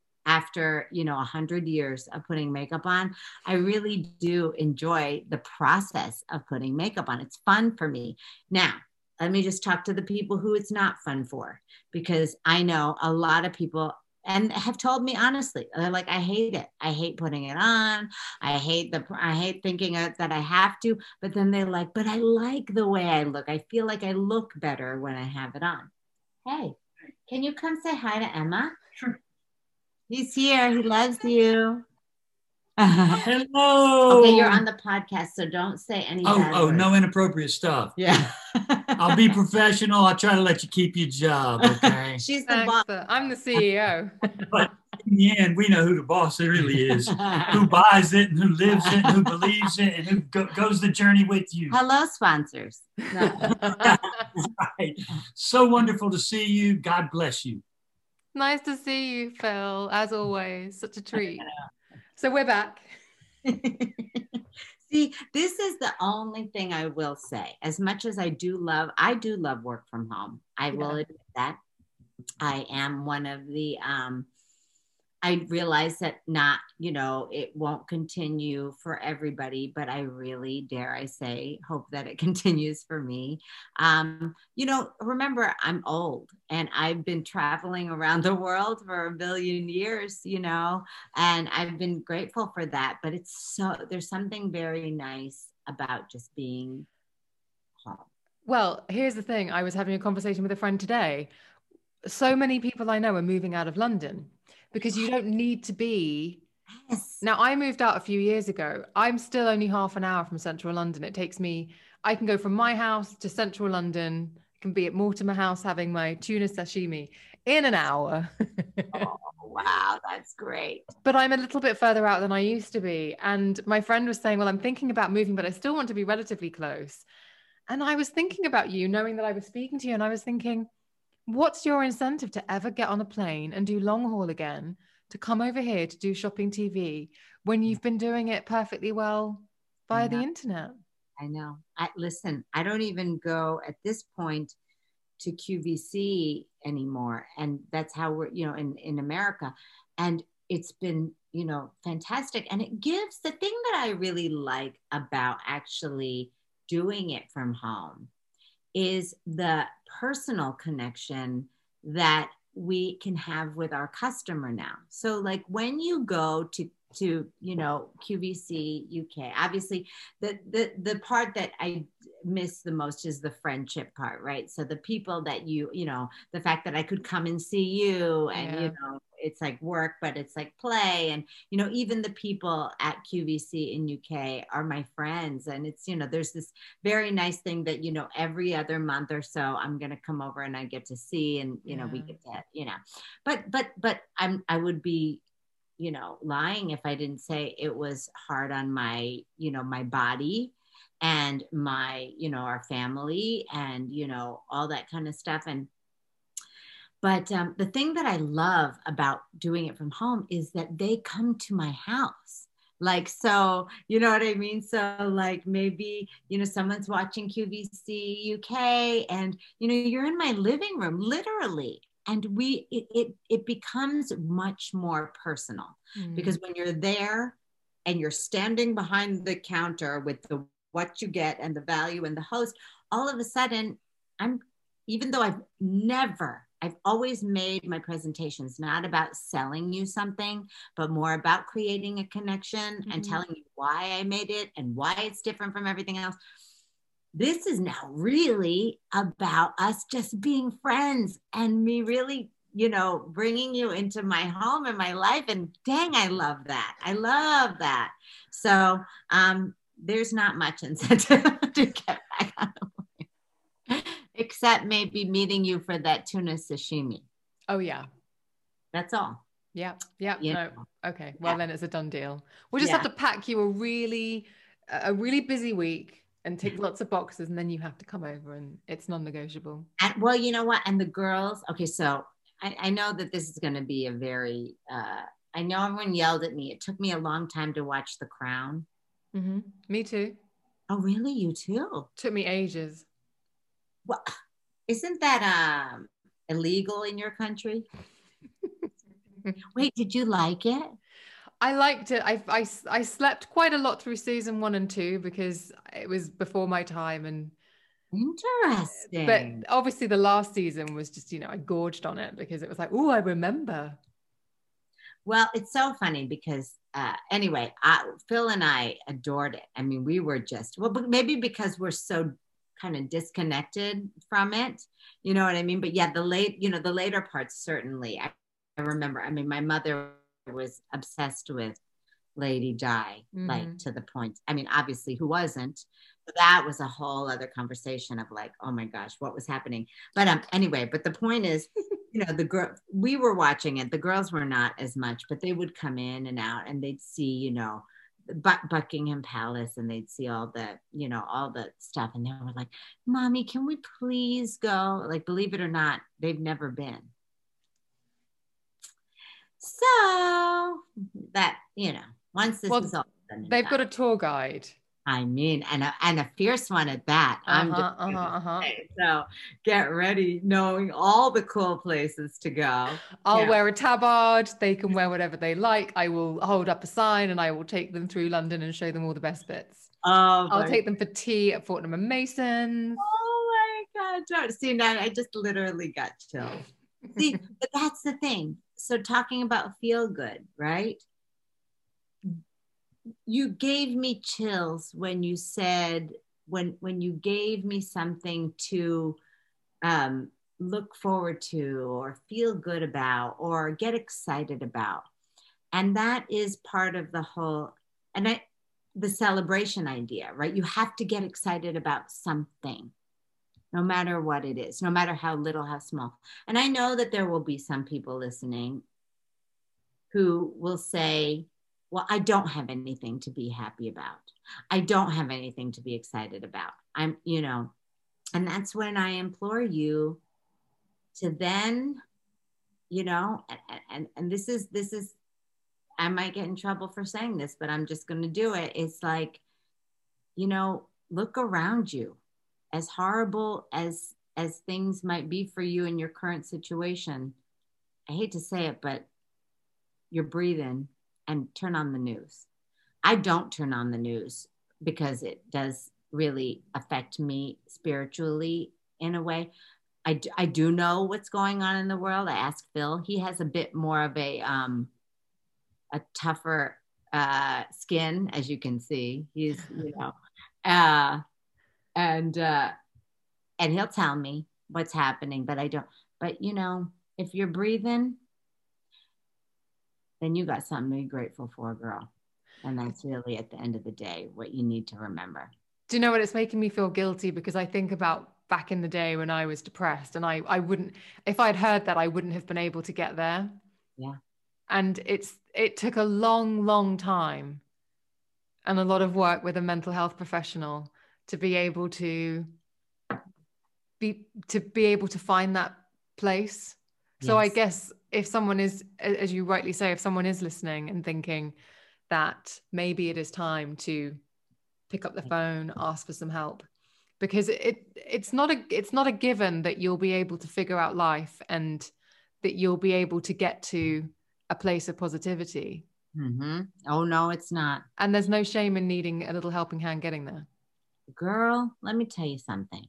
after, you know, a hundred years of putting makeup on, I really do enjoy the process of putting makeup on. It's fun for me. Now, let me just talk to the people who it's not fun for, because I know a lot of people and have told me honestly, they're like, I hate it. I hate putting it on. I hate the, I hate thinking that I have to, but then they're like, but I like the way I look. I feel like I look better when I have it on. Hey, can you come say hi to Emma? Sure. He's here. He loves you. Hello. Okay, you're on the podcast, so don't say any Oh, bad oh, words. no inappropriate stuff. Yeah. I'll be professional. I'll try to let you keep your job, okay? She's the boss. I'm the C E O. But in the end, we know who the boss really is, who buys it and who lives it and who believes it and who go- goes the journey with you. Hello, sponsors. No. Right. So wonderful to see you. God bless you. Nice to see you, Phil, as always. Such a treat. So we're back. See, this is the only thing I will say. As much as I do love, I do love work from home. I yeah. will admit that. I am one of the, um, I realize that not, you know, it won't continue for everybody, but I really, dare I say, hope that it continues for me. Um, you know, remember, I'm old and I've been traveling around the world for a billion years, you know, and I've been grateful for that. But it's so, there's something very nice about just being home. Well, here's the thing. I was having a conversation with a friend today. So many people I know are moving out of London, because you don't need to be. Yes. Now, I moved out a few years ago. I'm still only half an hour from central London. It takes me, I can go from my house to central London, I can be at Mortimer House having my tuna sashimi in an hour. Oh, wow, that's great. But I'm a little bit further out than I used to be. And my friend was saying, well, I'm thinking about moving, but I still want to be relatively close. And I was thinking about you, knowing that I was speaking to you, and I was thinking, what's your incentive to ever get on a plane and do long haul again, to come over here to do shopping T V when you've been doing it perfectly well via the internet? I know. I listen, I don't even go at this point to Q V C anymore. And that's how we're, you know, in, in America. And it's been, you know, fantastic. And it gives the thing that I really like about actually doing it from home is the personal connection that we can have with our customer now. So like when you go to to you know Q V C U K, obviously the the the part that I miss the most is the friendship part, right? So the people that you you know the fact that I could come and see you, and Yeah. you know it's like work but it's like play, and you know even the people at Q V C in U K are my friends, and it's you know there's this very nice thing that you know every other month or so I'm going to come over and I get to see, and you know we Yeah. get to you know but but but I'm I would be you know, lying if I didn't say it was hard on my, you know, my body and my, you know, our family and, you know, all that kind of stuff. And, but um, the thing that I love about doing it from home is that they come to my house. Like, so, you know what I mean? So like maybe, you know, someone's watching Q V C U K and, you know, you're in my living room, literally. And we, it, it, it becomes much more personal Mm. because when you're there and you're standing behind the counter with the, what you get and the value and the host, all of a sudden I'm, even though I've never, I've always made my presentations not about selling you something, but more about creating a connection mm-hmm. and telling you why I made it and why it's different from everything else. This is now really about us just being friends and me really, you know, bringing you into my home and my life. And dang, I love that. I love that. So um, there's not much incentive to get back on the plane, except maybe meeting you for that tuna sashimi. Oh, yeah. That's all. Yeah. Yeah. You no. know. Okay. Well, yeah. then it's a done deal. We'll just yeah. have to pack you a really, a really busy week and take lots of boxes, and then you have to come over, and it's non-negotiable. And, well, you know what? And the girls, okay, so I, I know that this is going to be a very, uh, I know everyone yelled at me. It took me a long time to watch The Crown. Mm-hmm. Me too. Oh, really? You too? Took me ages. Well, isn't that um, illegal in your country? Wait, did you like it? I liked it. I, I, I slept quite a lot through season one and two because it was before my time. And interesting. But obviously the last season was just, you know, I gorged on it because it was like, oh, I remember. Well, it's so funny because uh, anyway, I, Phil and I adored it. I mean, we were just, well, maybe because we're so kind of disconnected from it, you know what I mean? But yeah, the late, you know, the later parts, certainly. I, I remember, I mean, my mother was obsessed with Lady Di, mm-hmm. like to the point. I mean, obviously, who wasn't? But that was a whole other conversation of like, oh my gosh, what was happening? But um, anyway, but the point is, you know, the girl, we were watching it. The girls were not as much, but they would come in and out, and they'd see, you know, Buck- Buckingham Palace, and they'd see all the, you know, all the stuff, and they were like, "Mommy, can we please go?" Like, believe it or not, they've never been. So that, you know, once this well, is all done, they've got a tour guide. I mean, and a, and a fierce one at that. Uh-huh, I'm just uh-huh, uh-huh. say. So get ready, knowing all the cool places to go. I'll yeah. wear a tabard. They can wear whatever they like. I will hold up a sign and I will take them through London and show them all the best bits. Oh, I'll take them for tea at Fortnum and Mason's. Oh my God. Don't see now. I just literally got chills. See, but that's the thing. So talking about feel good, right? You gave me chills when you said, when when you gave me something to um, look forward to or feel good about or get excited about. And that is part of the whole, and I, the celebration idea, right? You have to get excited about something. no matter what it is, no matter how little, how small. And I know that there will be some people listening who will say, well, I don't have anything to be happy about. I don't have anything to be excited about. I'm, you know, and that's when I implore you to then, you know, and, and, and this is, this is, I might get in trouble for saying this, but I'm just going to do it. It's like, you know, look around you. As horrible as as things might be for you in your current situation, I hate to say it, but you're breathing, and turn on the news. I don't turn on the news because it does really affect me spiritually in a way. I do, I do know what's going on in the world. I asked Phil. He has a bit more of a um, a tougher uh, skin, as you can see. He's, you know, uh, and uh, and he'll tell me what's happening, but I don't. But you know, if you're breathing, then you got something to be grateful for, girl. And that's really, at the end of the day, what you need to remember. Do you know what? It's making me feel guilty because I think about back in the day when I was depressed, and I, I wouldn't, if I'd heard that, I wouldn't have been able to get there. Yeah. And it's, it took a long, long time and a lot of work with a mental health professional to be able to be, to be able to find that place. So Yes. I guess if someone is, as you rightly say, if someone is listening and thinking that maybe it is time to pick up the phone, ask for some help, because it it's not a it's not a given that you'll be able to figure out life and that you'll be able to get to a place of positivity. Mm-hmm. Oh, no, it's not. And there's no shame in needing a little helping hand getting there. Girl, let me tell you something.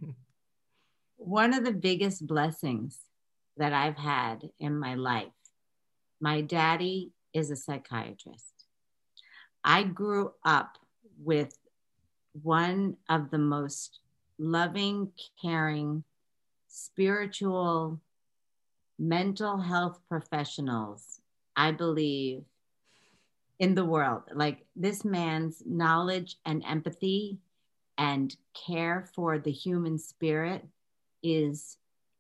One of the biggest blessings that I've had in my life, my daddy is a psychiatrist. I grew up with one of the most loving, caring, spiritual, mental health professionals, I believe, in the world. Like, this man's knowledge and empathy and care for the human spirit is,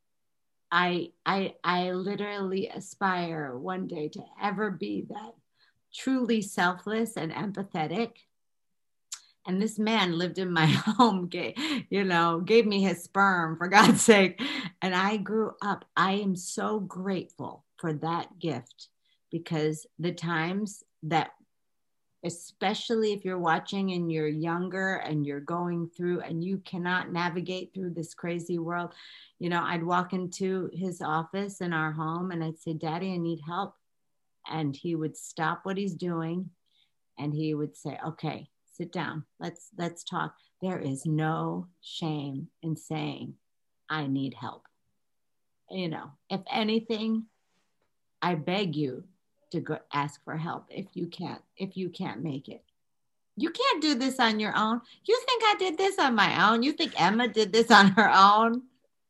I, I, I literally aspire one day to ever be that truly selfless and empathetic. And this man lived in my home, gave, you know, gave me his sperm, for God's sake. And I grew up. I am so grateful for that gift, because the times that, especially if you're watching and you're younger and you're going through and you cannot navigate through this crazy world, you know, I'd walk into his office in our home and I'd say, Daddy, I need help. And he would stop what he's doing and he would say, okay, sit down. Let's, let's talk. There is no shame in saying, I need help. You know, if anything, I beg you to go ask for help if you can't, if you can't make it. You can't do this on your own. You think I did this on my own? You think Emma did this on her own?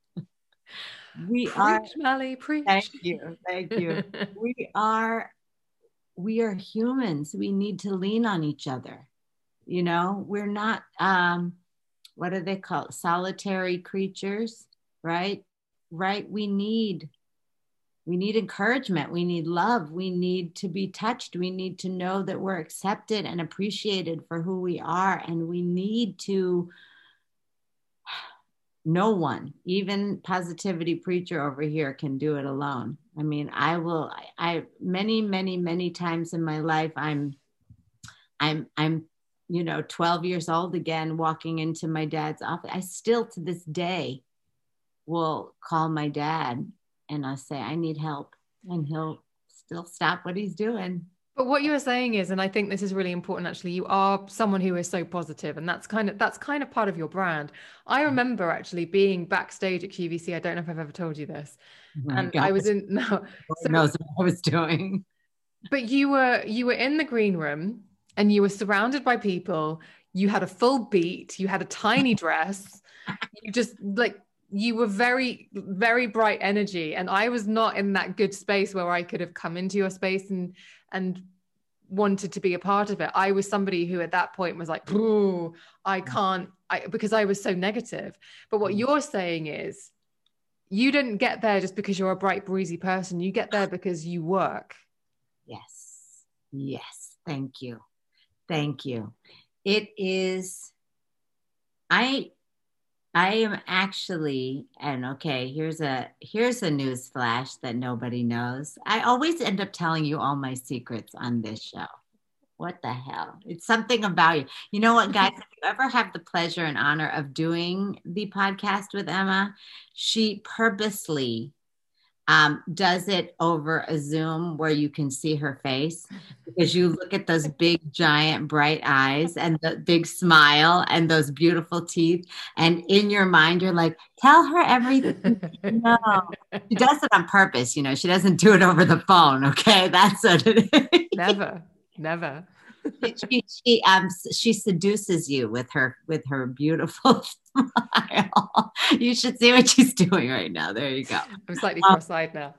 We Preach, are, Melly, preach. thank you, thank you. We are, we are humans. We need to lean on each other. You know, we're not, um, what do they call it? Solitary creatures, right? Right. We need, we need encouragement. We need love. We need to be touched. We need to know that we're accepted and appreciated for who we are. And we need to, no one, even positivity preacher over here, can do it alone. I mean, I will, I, I many, many, many times in my life, I'm, I'm, I'm, you know, twelve years old again, walking into my dad's office. I still to this day will call my dad and I'll say, I need help. And he'll still stop what he's doing. But what you were saying is, and I think this is really important, actually, you are someone who is so positive, and that's kind of, that's kind of part of your brand. I remember actually being backstage at Q V C. I don't know if I've ever told you this. Oh and God. I was in, no, so, knows what I was doing. But you were, you were in the green room and you were surrounded by people. You had a full beat. You had a tiny dress. You just like, you were very, very bright energy. And I was not in that good space where I could have come into your space and, and wanted to be a part of it. I was somebody who at that point was like, ooh, I can't, I, because I was so negative. But what you're saying is you didn't get there just because you're a bright, breezy person. You get there because you work. Yes. Yes. Thank you. Thank you. It is, I, I am actually, and okay, here's a, here's a news flash that nobody knows. I always end up telling you all my secrets on this show. What the hell? It's something about you. You know what, guys, if you ever have the pleasure and honor of doing the podcast with Emma, she purposely um, does it over a Zoom where you can see her face, because you look at those big, giant, bright eyes and the big smile and those beautiful teeth. And in your mind, you're like, tell her everything. No, she does it on purpose. You know, she doesn't do it over the phone. Okay. That's what it is. Never, never. she, she, she, um, she seduces you with her, with her beautiful smile. You should see what she's doing right now. There you go. I'm slightly um, cross-eyed now.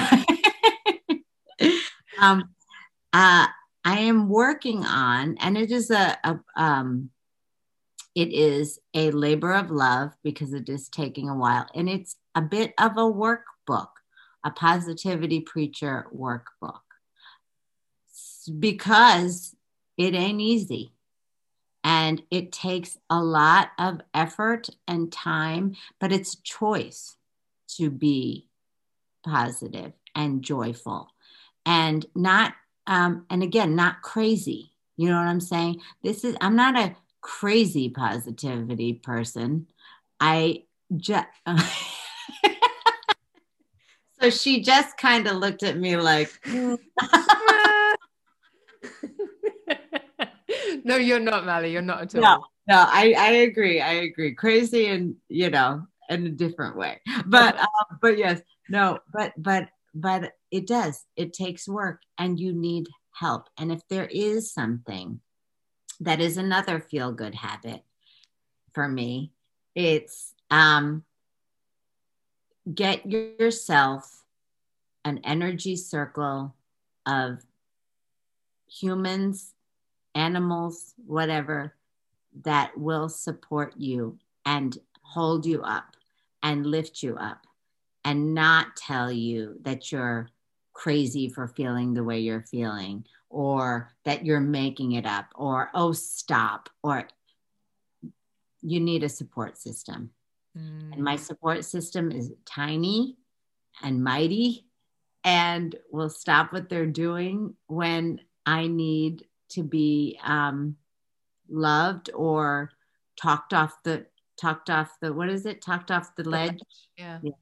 um, uh, I am working on, and it is a, a um, it is a labor of love because it is taking a while, and it's a bit of a workbook, a positivity preacher workbook, because it ain't easy. And it takes a lot of effort and time, but it's a choice to be positive and joyful and not, um, and again, not crazy. You know what I'm saying? This is, I'm not a crazy positivity person. I just, so she just kind of looked at me like, no, you're not, Mally. You're not at all. No, no, I, I agree. I agree. Crazy and, you know, in a different way. But, uh, but yes, no, but, but, but it does. It takes work and you need help. And if there is something that is another feel-good habit for me, it's um, get yourself an energy circle of humans, animals, whatever, that will support you and hold you up and lift you up and not tell you that you're crazy for feeling the way you're feeling, or that you're making it up, or, oh, stop, or you need a support system. Mm. And my support system is tiny and mighty and will stop what they're doing when I need to be um, loved or talked off the, talked off the, what is it? Talked off the ledge. Yeah. yeah.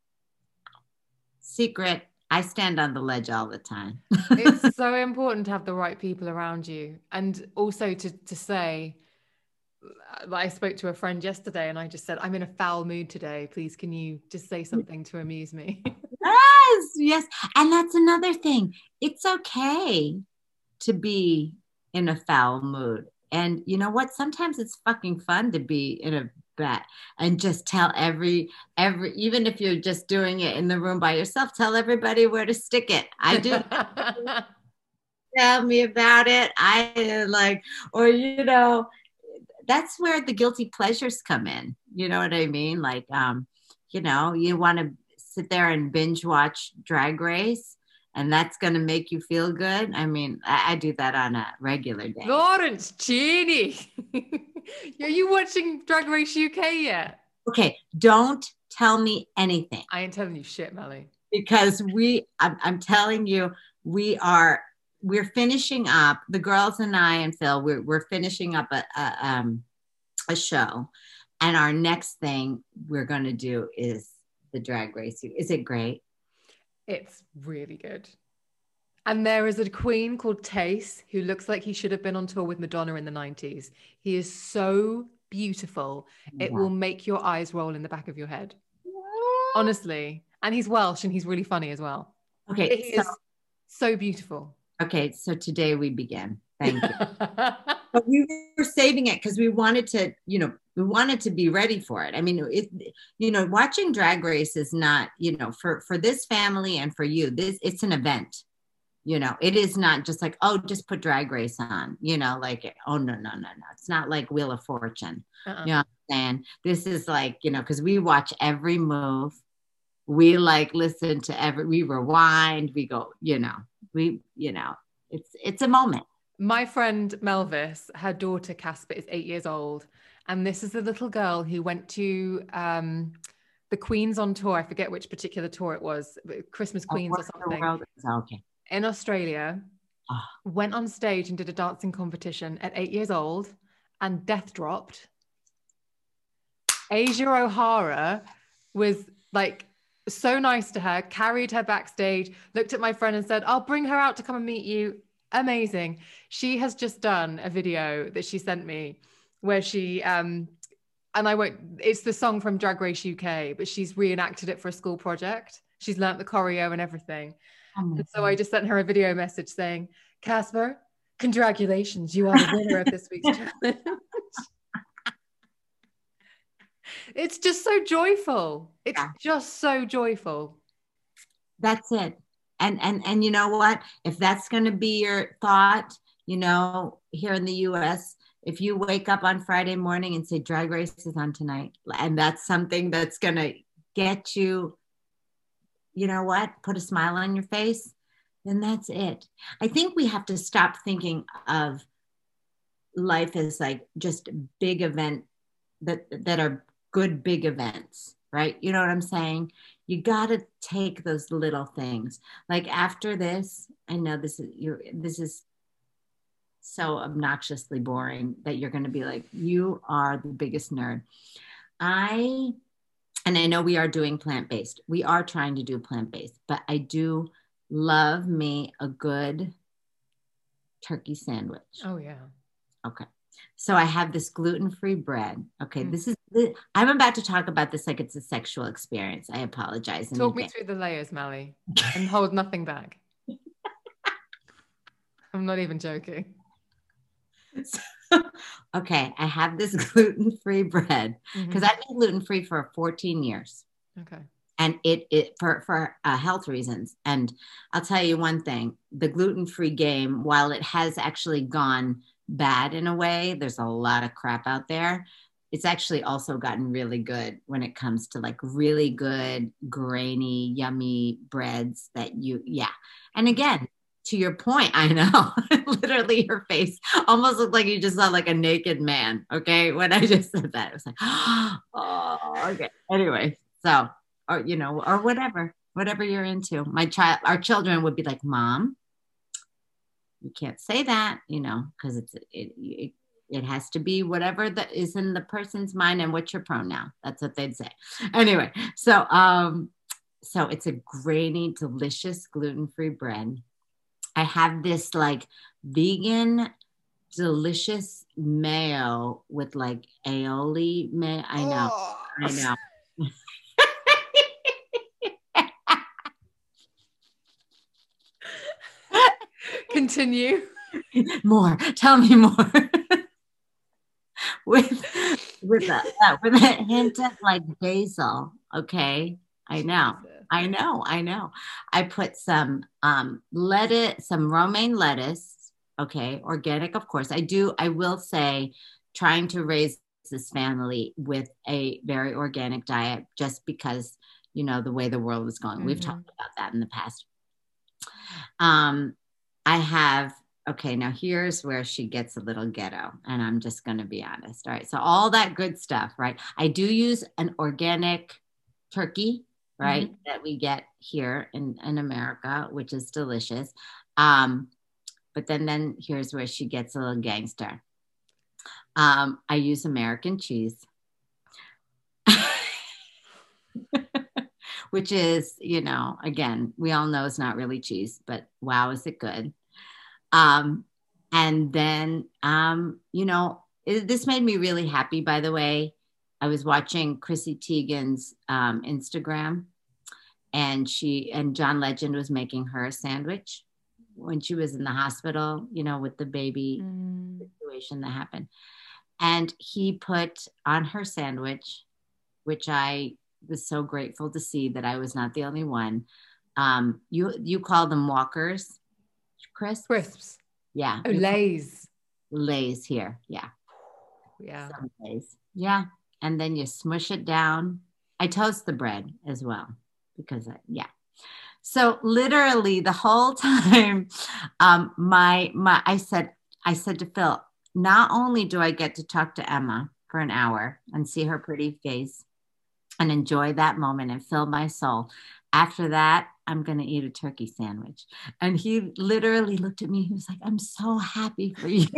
Secret. I stand on the ledge all the time. It's so important to have the right people around you. And also to, to say, I spoke to a friend yesterday and I just said, I'm in a foul mood today. Please, can you just say something to amuse me? Yes, yes. And that's another thing. It's okay to be in a foul mood. And you know what? Sometimes it's fucking fun to be in a bad and just tell every, every, even if you're just doing it in the room by yourself, tell everybody where to stick it. I do. Tell me about it. I like, or, you know, that's where the guilty pleasures come in. You know what I mean? Like, um, you know, you want to sit there and binge watch Drag Race, and that's going to make you feel good. I mean, I, I do that on a regular day. Lawrence Cheney. Are you watching Drag Race U K yet? Okay, don't tell me anything. I ain't telling you shit, Mally. Because we, I'm, I'm telling you, we are, we're finishing up, the girls and I and Phil, we're, we're finishing up a, a, um, a show. And our next thing we're going to do is the Drag Race. Is it great? It's really good. And there is a queen called Tace who looks like he should have been on tour with Madonna in the nineties. He is so beautiful. Yeah. It will make your eyes roll in the back of your head. Honestly. And he's Welsh and he's really funny as well. Okay. He so, is so beautiful. Okay. So today we begin. Thank you. But we were saving it because we wanted to, you know, we wanted to be ready for it. I mean, it, you know, watching Drag Race is not, you know, for, for this family and for you, this, it's an event. You know, it is not just like, oh, just put Drag Race on, you know, like, oh, no, no, no, no. It's not like Wheel of Fortune. Uh-uh. You know what I'm saying? This is like, you know, because we watch every move. We like listen to every, we rewind, we go, you know, we, you know, it's, it's a moment. My friend Melvis, her daughter Casper is eight years old. And this is the little girl who went to um, the Queens on tour. I forget which particular tour it was, Christmas Queens oh, or something. World? Okay. In Australia, oh. went on stage and did a dancing competition at eight years old and death dropped. Asia O'Hara was like so nice to her, carried her backstage, looked at my friend and said, I'll bring her out to come and meet you. Amazing. She has just done a video that she sent me where she, um, and I won't, it's the song from Drag Race U K, but she's reenacted it for a school project. She's learnt the choreo and everything. Oh and so I just sent her a video message saying, Casper, congratulations, you are the winner of this week's challenge. It's just so joyful. It's yeah. just so joyful. That's it. And and and you know what? If that's going to be your thought, you know, here in the U S, if you wake up on Friday morning and say Drag Race is on tonight, and that's something that's going to get you, you know what, put a smile on your face, then that's it. I think we have to stop thinking of life as like just big event that that are good big events, right? You know what I'm saying? You got to take those little things. Like after this, I know this is you're this is so obnoxiously boring that you're going to be like, you are the biggest nerd. I and I know we are doing plant-based. We are trying to do plant-based, but I do love me a good turkey sandwich. Oh yeah. Okay. So I have this gluten-free bread. Okay. Mm. This is, I'm about to talk about this like it's a sexual experience. I apologize. Talk me through the layers, Mally, and hold nothing back. I'm not even joking. So, okay. I have this gluten-free bread because mm-hmm. I've been gluten-free for fourteen years. Okay. And it, it for, for uh, health reasons. And I'll tell you one thing, the gluten-free game, while it has actually gone bad in a way, there's a lot of crap out there. It's actually also gotten really good when it comes to like really good, grainy, yummy breads that you, yeah. And again, to your point, I know, literally your face almost looked like you just saw like a naked man. Okay. When I just said that, it was like, oh, okay. Anyway, so, or, you know, or whatever, whatever you're into. My child, our children would be like, Mom, you can't say that, you know, because it's it, it it has to be whatever that is in the person's mind and what's your pronoun. That's what they'd say. Anyway, so um, so it's a grainy, delicious gluten-free bread. I have this like vegan, delicious mayo with like aioli mayo. I know, oh. I know. Continue. More. Tell me more. with with a uh, with a hint of like basil. Okay. I know. I know. I know. I put some um lettuce, some romaine lettuce. Okay. Organic, of course. I do. I will say, trying to raise this family with a very organic diet, just because, you know, the way the world is going. Mm-hmm. We've talked about that in the past. Um, I have, okay, now here's where she gets a little ghetto, and I'm just going to be honest. All right. So all that good stuff, right? I do use an organic turkey, right? Mm-hmm. That we get here in, in America, which is delicious. Um, but then, then here's where she gets a little gangster. Um, I use American cheese. Which is, you know, again, we all know it's not really cheese, but wow, is it good. Um, and then, um, you know, it, this made me really happy, by the way. I was watching Chrissy Teigen's um, Instagram, and she and John Legend was making her a sandwich when she was in the hospital, you know, with the baby mm. situation that happened. And he put on her sandwich, which I was so grateful to see that I was not the only one. Um, you you call them walkers. crisps. Crisps. Yeah. Oh, Lay's. Lay's here. Yeah. Yeah. Some Lay's. Yeah. And then you smush it down. I toast the bread as well because, I, yeah. So literally the whole time, um, my my I said I said to Phil, not only do I get to talk to Emma for an hour and see her pretty face and enjoy that moment and fill my soul. After that, I'm going to eat a turkey sandwich. And he literally looked at me. He was like, I'm so happy for you.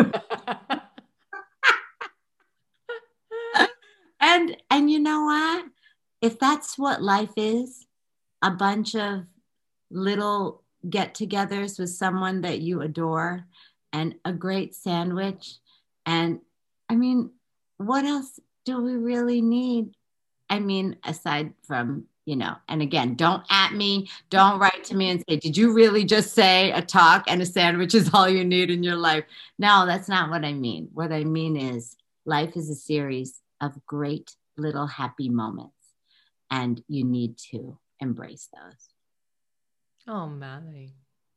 and and you know what? If that's what life is, a bunch of little get-togethers with someone that you adore and a great sandwich. And I mean, what else do we really need? I mean, aside from, you know, and again, don't at me, don't write to me and say, did you really just say a talk and a sandwich is all you need in your life? No, that's not what I mean. What I mean is life is a series of great little happy moments, and you need to embrace those. Oh, Mally.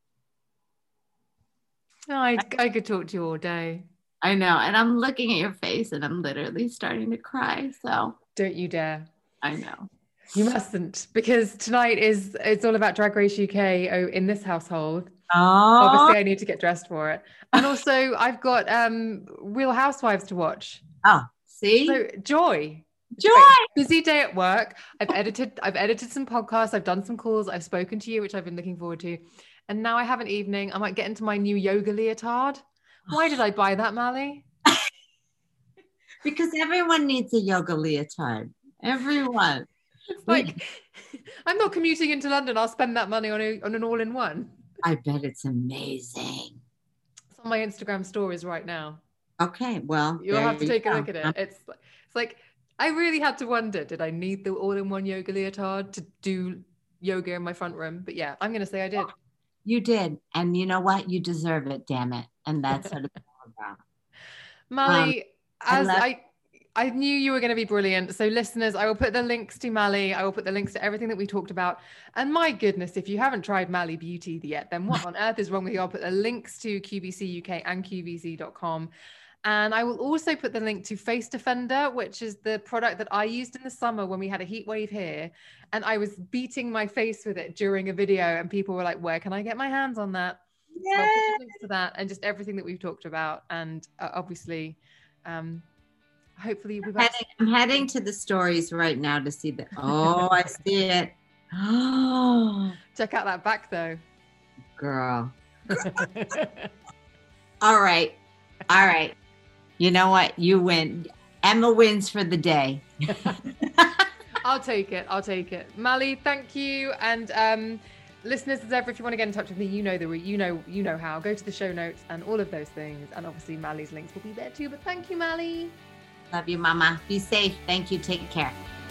Oh, I, I could talk to you all day. I know. And I'm looking at your face and I'm literally starting to cry. So don't you dare. I know. You mustn't, because tonight is it's all about Drag Race U K oh, in this household. Oh. Obviously, I need to get dressed for it. And also, I've got um, Real Housewives to watch. Oh, see? So, joy. Joy. Busy day at work. I've edited, I've edited some podcasts. I've done some calls. I've spoken to you, which I've been looking forward to. And now I have an evening. I might get into my new yoga leotard. Why did I buy that, Mally? Because everyone needs a yoga leotard. Everyone. It's like, I'm not commuting into London. I'll spend that money on, a, on an all-in-one. I bet it's amazing. It's on my Instagram stories right now. Okay, well. You'll have to take go. a look at it. It's, it's like, I really had to wonder, did I need the all-in-one yoga leotard to do yoga in my front room? But yeah, I'm going to say I did. You did. And you know what? You deserve it, damn it. And that's what it's all about. Mally, um, as I, love- I I knew you were going to be brilliant. So listeners, I will put the links to Mally. I will put the links to everything that we talked about. And my goodness, if you haven't tried Mally Beauty yet, then what on earth is wrong with you? I'll put the links to Q V C U K and Q V C dot com. And I will also put the link to Face Defender, which is the product that I used in the summer when we had a heat wave here. And I was beating my face with it during a video. And people were like, where can I get my hands on that? So I'll put the links to that and just everything that we've talked about. And uh, obviously, um, hopefully we'll be back. Heading, I'm heading to the stories right now to see that. Oh, I see it. Oh, check out that back though. Girl. All right. All right. You know what? You win. Emma wins for the day. I'll take it. I'll take it. Mally, thank you. And um, listeners, as ever, if you want to get in touch with me, you know the you know you know how. Go to the show notes and all of those things. And obviously, Mally's links will be there too. But thank you, Mally. Love you, Mama. Be safe. Thank you. Take care.